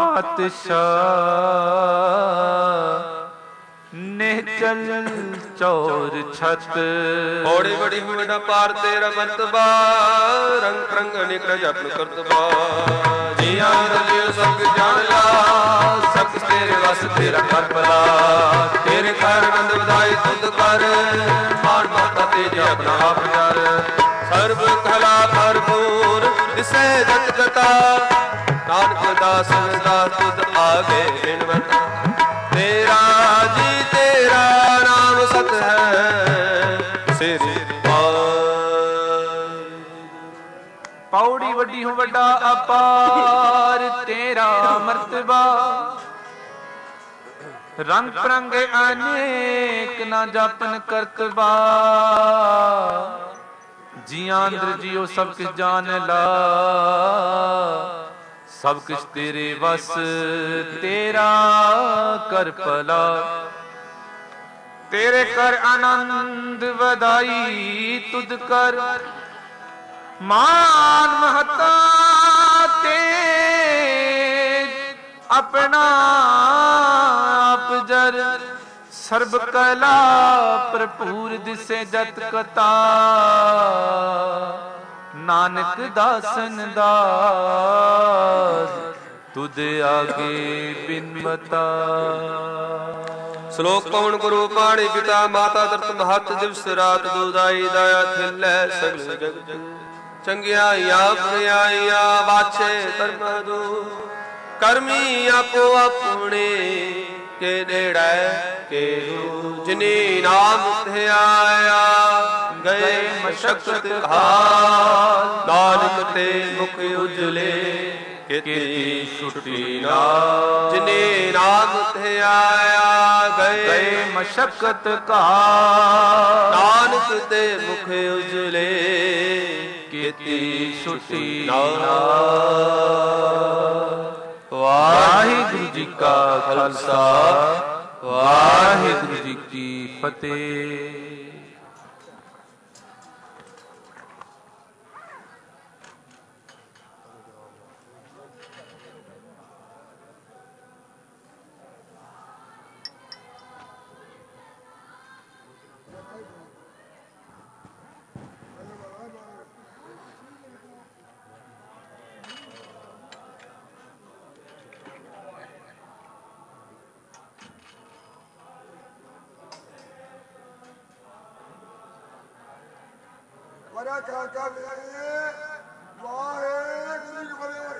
ਪਾਤਸ਼ਾਹ ਨਿਹਚਲ ਚੌਰ ਛਤ। ਬੜੀ ਬੜੀ ਵੱਡਾ ਪਾਰ ਤੇਰਾ ਮਰਤਬਾ, ਰੰਗ ਰੰਗ ਅਨੇਕ ਜਪਨ ਕਰਤਬਾ। ਜੀਆਂ ਰਲਿਓ ਸਭ ਜਾਣ ਲਾ, ਸਭ ਤੇਰੇ ਵਸ ਤੇਰਾ ਕਰ ਭਲਾ। ਤੇਰੇ ਘਰ ਆਨੰਦ ਵਧਾਈ ਤੁਧ ਕਰ, ਮਾਨ ਮਾਤਾ ਤੇ ਜੇ ਆਪਣਾ ਆਪ ਜਰ ਸਰਬ ਕਲਾ ਭਰਪੂਰ ਦਿਸੈ ਜਤ ਗਤਾ ਨਾਨਕ ਦਾਸ ਦਾਸ ਤੁਧ ਆਗੇ ਬਿਨਵਤ ਤੇਰਾ ਜੀ ਤੇਰਾ ਨਾਮ ਸਤ ਹੈ ਸਿਰ ਪੌੜੀ ਵੱਡੀ ਹੋ ਵੱਡਾ ਅਪਾਰ ਤੇਰਾ ਮਰਤਬਾ ਰੰਗ ਪ੍ਰੰਗੇ ਅਨੇਕ ਨਾ ਜਾਪਨ ਕਰਤਬਾ ਜੀਆਂ ਅੰਦਰ ਜੀਓ ਸਭ ਕਿਛ ਜਾਣ ਲਾ ਸਭ ਕਿਛ ਤੇਰੇ ਵਸ ਤੇਰਾ ਕਰ ਭਲਾ ਤੇਰੇ ਕਰ ਆਨੰਦ ਵਧਾਈ ਤੁਧ ਕਰ ਮਾਨ ਮਹਤਾ ਤੇ ਆਪਣਾ ਆਪ ਜਰ ਸਰਬ ਕਲਾ ਭਰਪੂਰ ਦਿਸੇ ਜਤ ਕਤਾ ਨਾਨਕ ਦਾਸਨ ਦਾਸ ਤੁਧ ਆਗੇ ਬਿਨਮਤਾ ਸ਼ਲੋਕ ਪਵਨ ਗੁਰੂ ਪਾਣੀ ਪਿਤਾ ਮਾਤਾ ਦਰਤ ਮਹਤ ਦਿਵਸ ਰਾਤ ਦੁਦਾਈ ਦਾਇਆ ਥਿਲੈ ਸਗਲ ਜਗਤ ਚੰਗਿਆਈਆਂ ਬੁਰਾਈਆਂ ਵਾਛੇ ਧਰਮ ਦੂ ਕਰਮੀ ਆਪੋ ਆਪਣੇ ਕੇ ਨੇੜੈ ਕੇ ਦੂ ਜਿਨੀ ਨਾਮ ਧਿਆਇਆ ਗਏ ਮਸ਼ਕਤ ਹਾਲ ਨਾਨਕ ਤੇ ਮੁਖ ਉਜਲੇ ਕੀਤੀ ਛੁਟੀ ਨਾ ਜਿਨੇ ਨਾਮ ਧਿਆਇਆ ਗਏ ਮਸ਼ਕਤ ਕਾਲ ਨਾਨਕ ਤੇ ਮੁਖ ਉਜਲੇ ਕੀਤੀ ਛੁਟੀ ਨਾ ਵਾਹਿਗੁਰੂ ਜੀ ਕਾ ਖਾਲਸਾ ਵਾਹਿਗੁਰੂ ਜੀ ਕੀ ਫਤਿਹ। Para cá, cá,